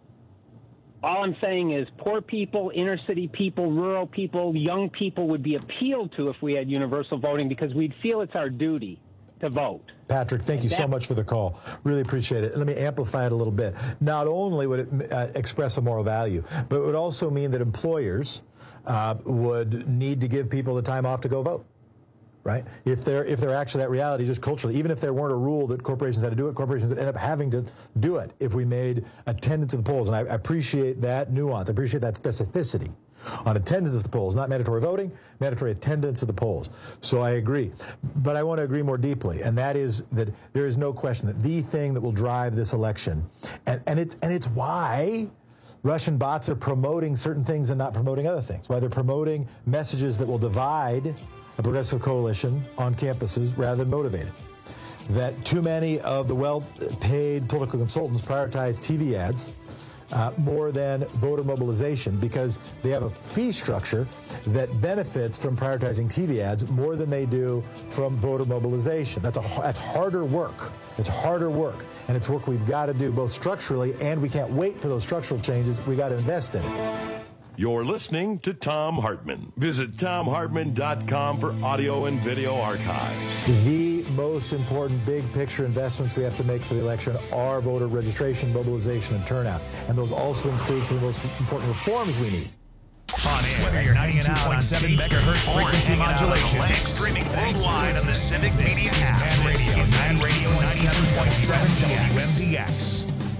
All I'm saying is poor people, inner city people, rural people, young people would be appealed to if we had universal voting because we'd feel it's our duty to vote. Patrick, thank you so much for the call. Really appreciate it. Let me amplify it a little bit. Not only would it uh, express a moral value, but it would also mean that employers uh, would need to give people the time off to go vote. Right? If they're if they're actually that reality, just culturally, even if there weren't a rule that corporations had to do it, corporations would end up having to do it if we made attendance at the polls. And I, I appreciate that nuance. I appreciate that specificity on attendance at the polls, not mandatory voting, mandatory attendance at the polls. So I agree. But I want to agree more deeply, and that is that there is no question that the thing that will drive this election, and, and it's and it's why Russian bots are promoting certain things and not promoting other things, why they're promoting messages that will divide a progressive coalition on campuses rather than motivate it. That too many of the well-paid political consultants prioritize T V ads uh, more than voter mobilization because they have a fee structure that benefits from prioritizing T V ads more than they do from voter mobilization. That's, a, that's harder work. It's harder work, and it's work we've got to do both structurally, and we can't wait for those structural changes. We got to invest in it. You're listening to Thom Hartmann. Visit thom hartmann dot com for audio and video archives. The most important big picture investments we have to make for the election are voter registration, mobilization, and turnout. And those also include some of the most important reforms we need. On air, whether you're hanging out on seven megahertz frequency modulation, streaming worldwide on the Civic Media app, Man Radio, Man Radio ninety-seven point seven W M D X.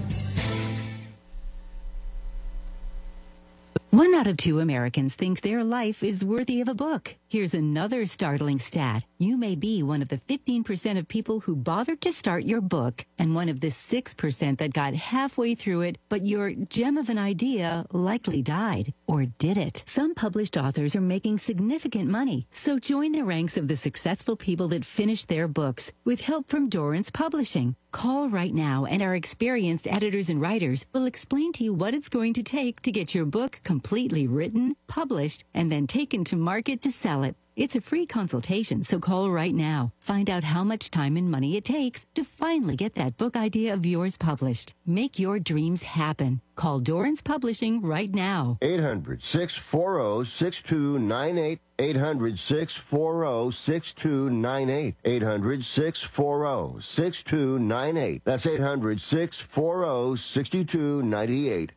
One out of two Americans think their life is worthy of a book. Here's another startling stat. You may be one of the fifteen percent of people who bothered to start your book and one of the six percent that got halfway through it, but your gem of an idea likely died. Or did it? Some published authors are making significant money, so join the ranks of the successful people that finished their books with help from Dorrance Publishing. Call right now, and our experienced editors and writers will explain to you what it's going to take to get your book completely written, published, and then taken to market to sell it. It's a free consultation, so call right now. Find out how much time and money it takes to finally get that book idea of yours published. Make your dreams happen. Call Dorrance Publishing right now. eight hundred, six four zero, six two nine eight. eight hundred, six four zero, six two nine eight. eight hundred, six four zero, six two nine eight. That's eight hundred, six four zero, six two nine eight.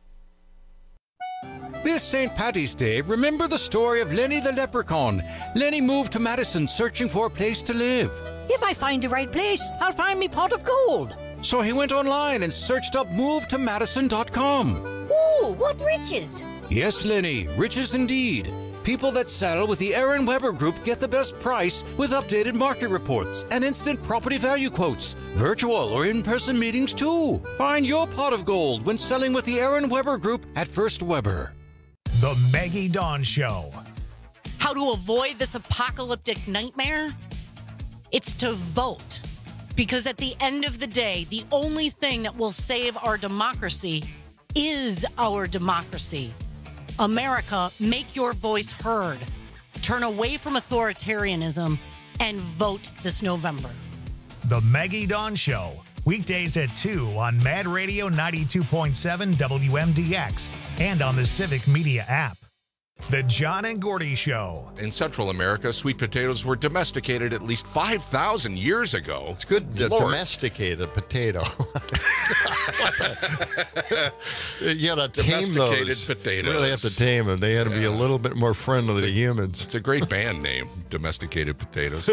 This Saint Patty's Day, remember the story of Lenny the Leprechaun. Lenny moved to Madison searching for a place to live. If I find the right place, I'll find me pot of gold. So he went online and searched up move to madison dot com. Ooh, what riches! Yes, Lenny, riches indeed. People that settle with the Aaron Weber Group get the best price with updated market reports and instant property value quotes. Virtual or in-person meetings, too. Find your pot of gold when selling with the Aaron Weber Group at First Weber. The Maggie Dawn Show. How to avoid this apocalyptic nightmare? It's to vote. Because at the end of the day, the only thing that will save our democracy is our democracy. America, make your voice heard. Turn away from authoritarianism and vote this November. The Maggie Dawn Show. Weekdays at two on Mad Radio ninety-two point seven W M D X and on the Civic Media app. The John and Gordy Show. In Central America, sweet potatoes were domesticated at least five thousand years ago. It's good to domesticate a potato. You got to tame those. Potatoes. You really have to tame them. They had to yeah. be a little bit more friendly to humans. It's a great band name, Domesticated Potatoes.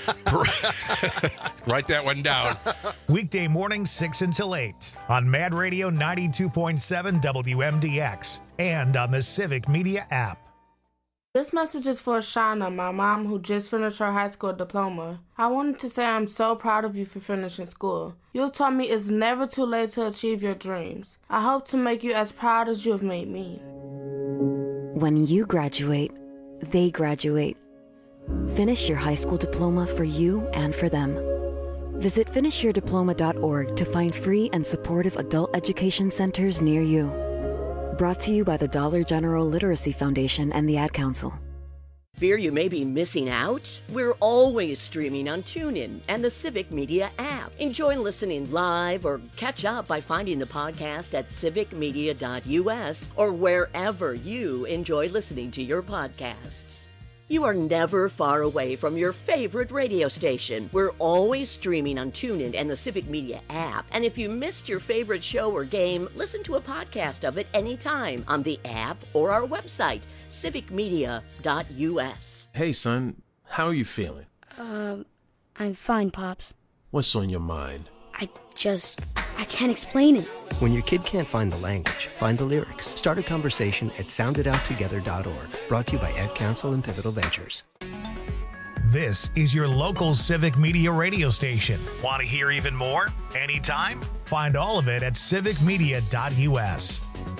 Write that one down. Weekday mornings, six until eight on Mad Radio ninety-two point seven W M D X and on the Civic Media app. This message is for Shauna, my mom, who just finished her high school diploma. I wanted to say I'm so proud of you for finishing school. You taught me it's never too late to achieve your dreams. I hope to make you as proud as you have made me. When you graduate, they graduate. Finish your high school diploma for you and for them. Visit finish your diploma dot org to find free and supportive adult education centers near you. Brought to you by the Dollar General Literacy Foundation and the Ad Council. Fear you may be missing out? We're always streaming on TuneIn and the Civic Media app. Enjoy listening live or catch up by finding the podcast at civic media dot u s or wherever you enjoy listening to your podcasts. You are never far away from your favorite radio station. We're always streaming on TuneIn and the Civic Media app. And if you missed your favorite show or game, listen to a podcast of it anytime on the app or our website, civic media dot u s. Hey, son, how are you feeling? Um, I'm fine, Pops. What's on your mind? I just, I can't explain it. When your kid can't find the language, find the lyrics. Start a conversation at sound it out together dot org. Brought to you by Ad Council and Pivotal Ventures. This is your local Civic Media radio station. Want to hear even more? Anytime? Find all of it at civic media dot u s.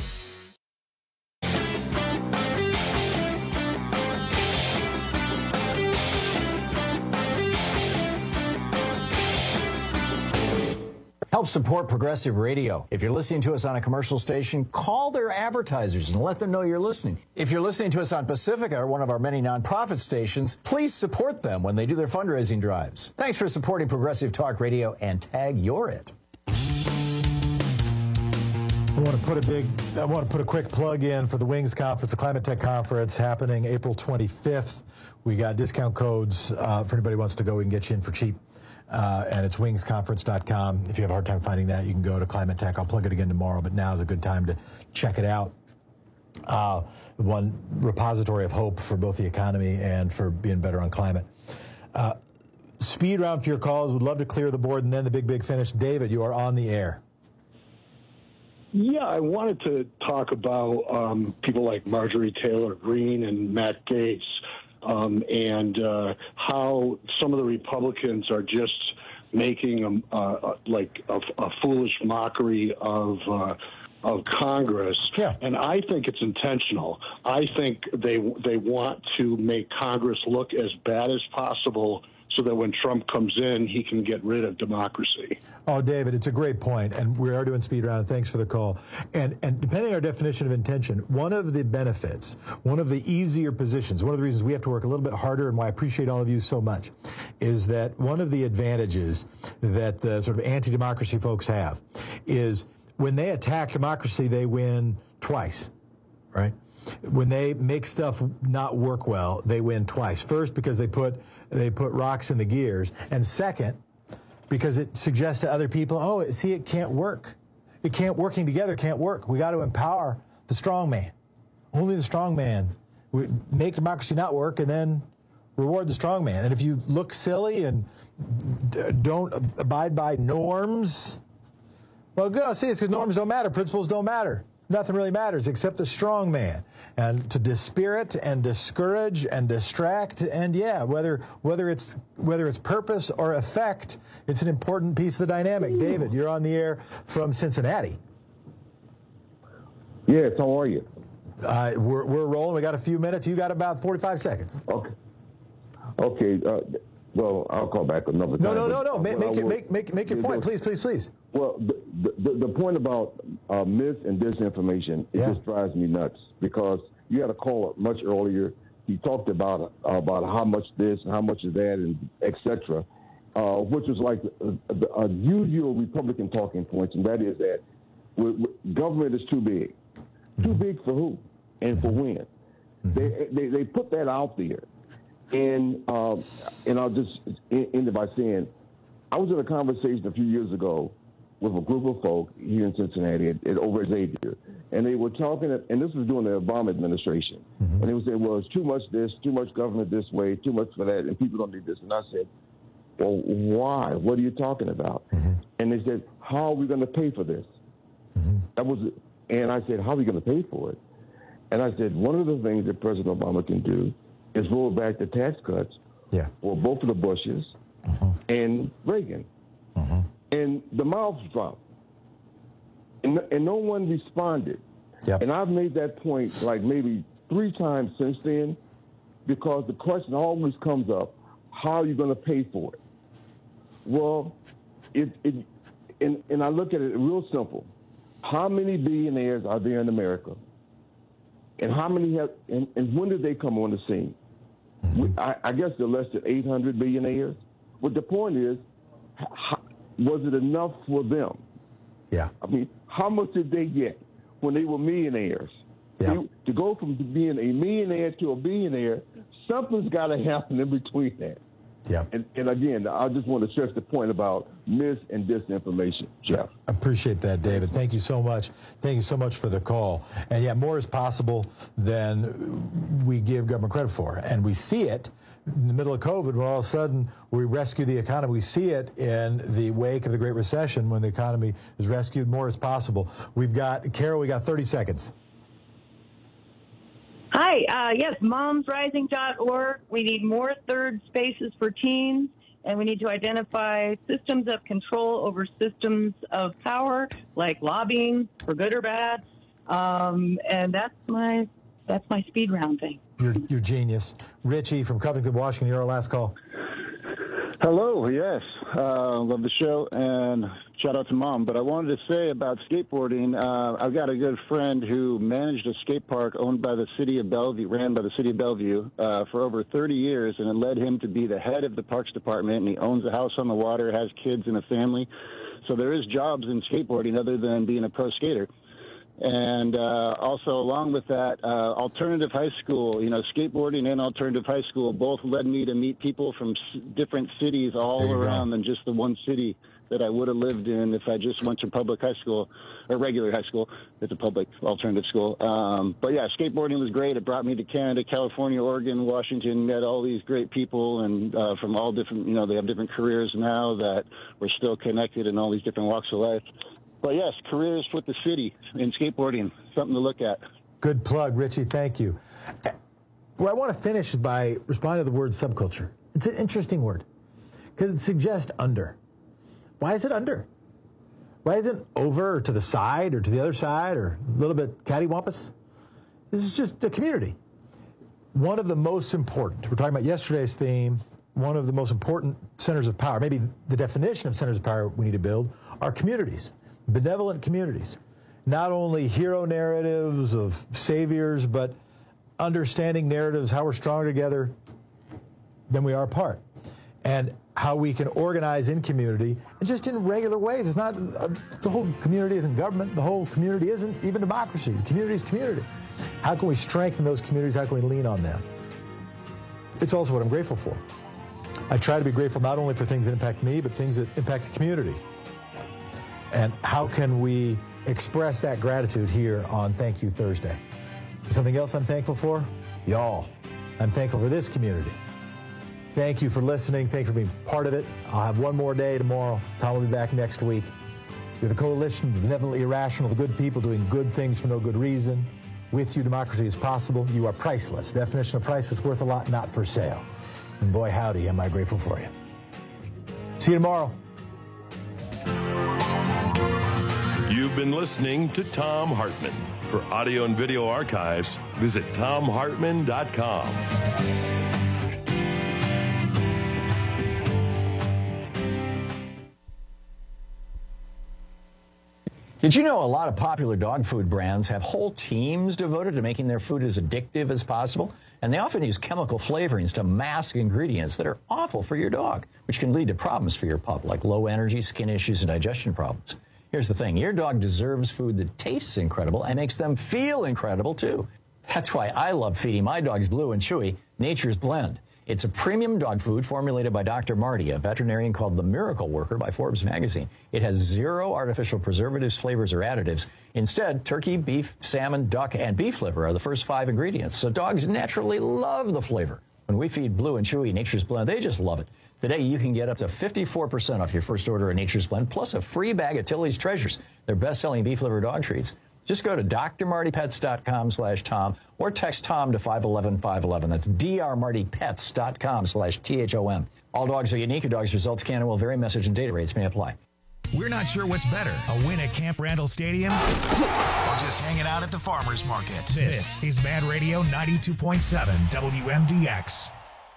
Help support Progressive Radio. If you're listening to us on a commercial station, call their advertisers and let them know you're listening. If you're listening to us on Pacifica, or one of our many nonprofit stations, please support them when they do their fundraising drives. Thanks for supporting Progressive Talk Radio, and tag you're it. I want to put a big, I want to put a quick plug in for the Wings Conference, the Climate Tech Conference happening April twenty-fifth. We got discount codes uh, for anybody who wants to go. We can get you in for cheap. Uh, and it's wings conference dot com. If you have a hard time finding that, you can go to Climate Tech. I'll plug it again tomorrow, but now is a good time to check it out. Uh, one repository of hope for both the economy and for being better on climate. Uh, speed round for your calls. Would love to clear the board, and then the big, big finish. David, you are on the air. Yeah, I wanted to talk about um, people like Marjorie Taylor Greene and Matt Gaetz. Um, and uh, how some of the Republicans are just making a, uh, like a, a foolish mockery of uh, of Congress. Yeah. And I think it's intentional. I think they they want to make Congress look as bad as possible, so that when Trump comes in, he can get rid of democracy. Oh, David, it's a great point, and we are doing speed round. Thanks for the call. And and depending on our definition of intention, one of the benefits, one of the easier positions, one of the reasons we have to work a little bit harder, and why I appreciate all of you so much, is that one of the advantages that the sort of anti-democracy folks have is when they attack democracy, they win twice, right? When they make stuff not work well, they win twice. First, because they put they put rocks in the gears, and second, because it suggests to other people, oh, see, it can't work. It can't, working together can't work. We got to empower the strong man. Only the strong man. We make democracy not work, and then reward the strong man. And if you look silly and d- don't abide by norms, well, good. See, it's because norms don't matter. Principles don't matter. Nothing really matters except the strong man. And to dispirit and discourage and distract, and yeah, whether whether it's whether it's purpose or effect, it's an important piece of the dynamic. David, you're on the air from Cincinnati. Yes, how are you? Uh, we're we're rolling. We got a few minutes. You got about forty-five seconds. Okay. Okay. Uh, well, I'll call back another time. No, no, no, no. But, Make, uh, make, was, your, make, make, make your point, please, please, please. Well, the, the, the point about uh, mis and disinformation, it yeah. just drives me nuts, because you had a caller much earlier. He talked about uh, about how much this and how much of that, and et cetera, uh, which is like a, a, a usual Republican talking points, and that is that we, we, government is too big. Mm-hmm. Too big for who and for when? Mm-hmm. They, they they put that out there. And um, and I'll just end it by saying, I was in a conversation a few years ago with a group of folk here in Cincinnati at, at over at Xavier, and they were talking, and this was during the Obama administration, mm-hmm. and they were saying, well, it's too much this, too much government this way, too much for that, and people don't need this. And I said, well, why? What are you talking about? Mm-hmm. And they said, how are we going to pay for this? Mm-hmm. That was, and I said, how are we going to pay for it? And I said, one of the things that President Obama can do is roll back the tax cuts yeah. for both of the Bushes uh-huh. and Reagan. Uh-huh. And the mouths dropped. And, and no one responded. Yep. And I've made that point like maybe three times since then. because the question always comes up, how are you going to pay for it? Well, it, it and, and I look at it real simple. How many billionaires are there in America? And how many have, and, and when did they come on the scene? We, I, I guess they're less than eight hundred billionaires. But the point is, how, was it enough for them? Yeah. I mean, how much did they get when they were millionaires? Yeah. They, to go from being a millionaire to a billionaire, something's got to happen in between that. Yeah. And, and again, I just want to stress the point about mis and disinformation, Jeff. I appreciate that, David. Thank you so much. Thank you so much for the call. And yeah, more is possible than we give government credit for. And we see it in the middle of COVID when all of a sudden we rescue the economy. We see it in the wake of the Great Recession when the economy is rescued. More is possible. We've got, Carol, we got thirty seconds. Hi, uh, yes, moms rising dot org. We need more third spaces for teens, and we need to identify systems of control over systems of power, like lobbying, for good or bad. Um, and that's my that's my speed round thing. You're, you're genius. Richie from Covington, Washington, your last call. Hello, yes. Uh, love the show, and shout out to Mom. But I wanted to say about skateboarding, uh, I've got a good friend who managed a skate park owned by the city of Bellevue, ran by the city of Bellevue, uh, for over thirty years, and it led him to be the head of the parks department, and he owns a house on the water, has kids and a family. So there is jobs in skateboarding other than being a pro skater. And uh, also, along with that, uh, alternative high school, you know, skateboarding and alternative high school both led me to meet people from s- different cities all around than just the one city that I would have lived in if I just went to public high school or regular high school. It's a public alternative school. Um, but, yeah, skateboarding was great. It brought me to Canada, California, Oregon, Washington, met all these great people and uh, from all different, you know, they have different careers now that we're still connected in all these different walks of life. But, yes, careers with the city in skateboarding, something to look at. Good plug, Richie. Thank you. Where I want to finish is by responding to the word subculture. It's an interesting word because it suggests under. Why is it under? Why isn't it over or to the side or to the other side or a little bit cattywampus? This is just a community. One of the most important, we're talking about yesterday's theme, one of the most important centers of power, maybe the definition of centers of power we need to build, are communities. Benevolent communities, not only hero narratives of saviors, but understanding narratives, how we're stronger together than we are apart, and how we can organize in community and just in regular ways. It's not, uh, the whole community isn't government, the whole community isn't even democracy. The community is community. How can we strengthen those communities? How can we lean on them? It's also what I'm grateful for. I try to be grateful not only for things that impact me, but things that impact the community. And how can we express that gratitude here on Thank You Thursday? Something else I'm thankful for? Y'all. I'm thankful for this community. Thank you for listening. Thank you for being part of it. I'll have one more day tomorrow. Tom will be back next week. You're the coalition, the benevolently irrational, the good people doing good things for no good reason. With you, democracy is possible. You are priceless. Definition of priceless, worth a lot, not for sale. And boy, howdy, am I grateful for you. See you tomorrow. You've been listening to Thom Hartmann. For audio and video archives, visit thom hartmann dot com. Did you know a lot of popular dog food brands have whole teams devoted to making their food as addictive as possible? And they often use chemical flavorings to mask ingredients that are awful for your dog, which can lead to problems for your pup, like low energy, skin issues, and digestion problems. Here's the thing. Your dog deserves food that tastes incredible and makes them feel incredible, too. That's why I love feeding my dogs Blue and Chewy Nature's Blend. It's a premium dog food formulated by Doctor Marty, a veterinarian called the Miracle Worker by Forbes magazine. It has zero artificial preservatives, flavors, or additives. Instead, turkey, beef, salmon, duck, and beef liver are the first five ingredients, so dogs naturally love the flavor. When we feed Blue and Chewy Nature's Blend, they just love it. Today, you can get up to fifty-four percent off your first order of Nature's Blend, plus a free bag of Tilly's Treasures, their best-selling beef liver dog treats. Just go to d r marty pets dot com slash Tom or text Tom to five one one five one one. That's d r marty pets dot com slash T H O M. All dogs are unique. Your dog's results can and will vary. Message and data rates may apply. We're not sure what's better, a win at Camp Randall Stadium or just hanging out at the farmer's market. This is Mad Radio ninety-two point seven W M D X.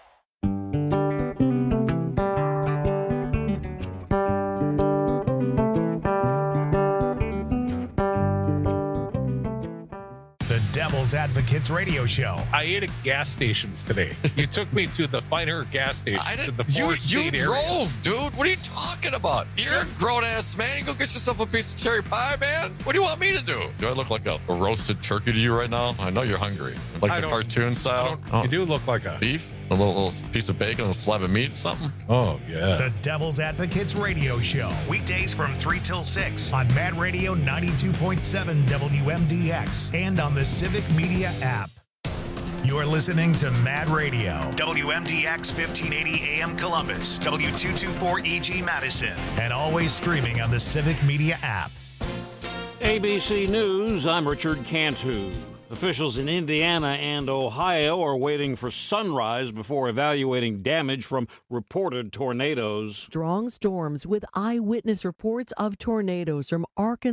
Devil's Advocates radio show. I ate at gas stations today. You took me to the finer gas stations I in the you, four you state area. drove, dude. What are you talking about? You're a grown-ass man. You go get yourself a piece of cherry pie, man. What do you want me to do? Do I look like a, a roasted turkey to you right now? I know you're hungry. Like I the don't- cartoon style? Oh. You do look like a... Beef? A little, little piece of bacon, a slab of meat, something? Oh, yeah. The Devil's Advocates radio show. Weekdays from three till six on Mad Radio ninety-two point seven W M D X and on the Civic Media app. You're listening to Mad Radio, W M D X fifteen eighty A M Columbus, W two twenty-four E G Madison, and always streaming on the Civic Media app. A B C News, I'm Richard Cantu. Officials in Indiana and Ohio are waiting for sunrise before evaluating damage from reported tornadoes. Strong storms with eyewitness reports of tornadoes from Arkansas.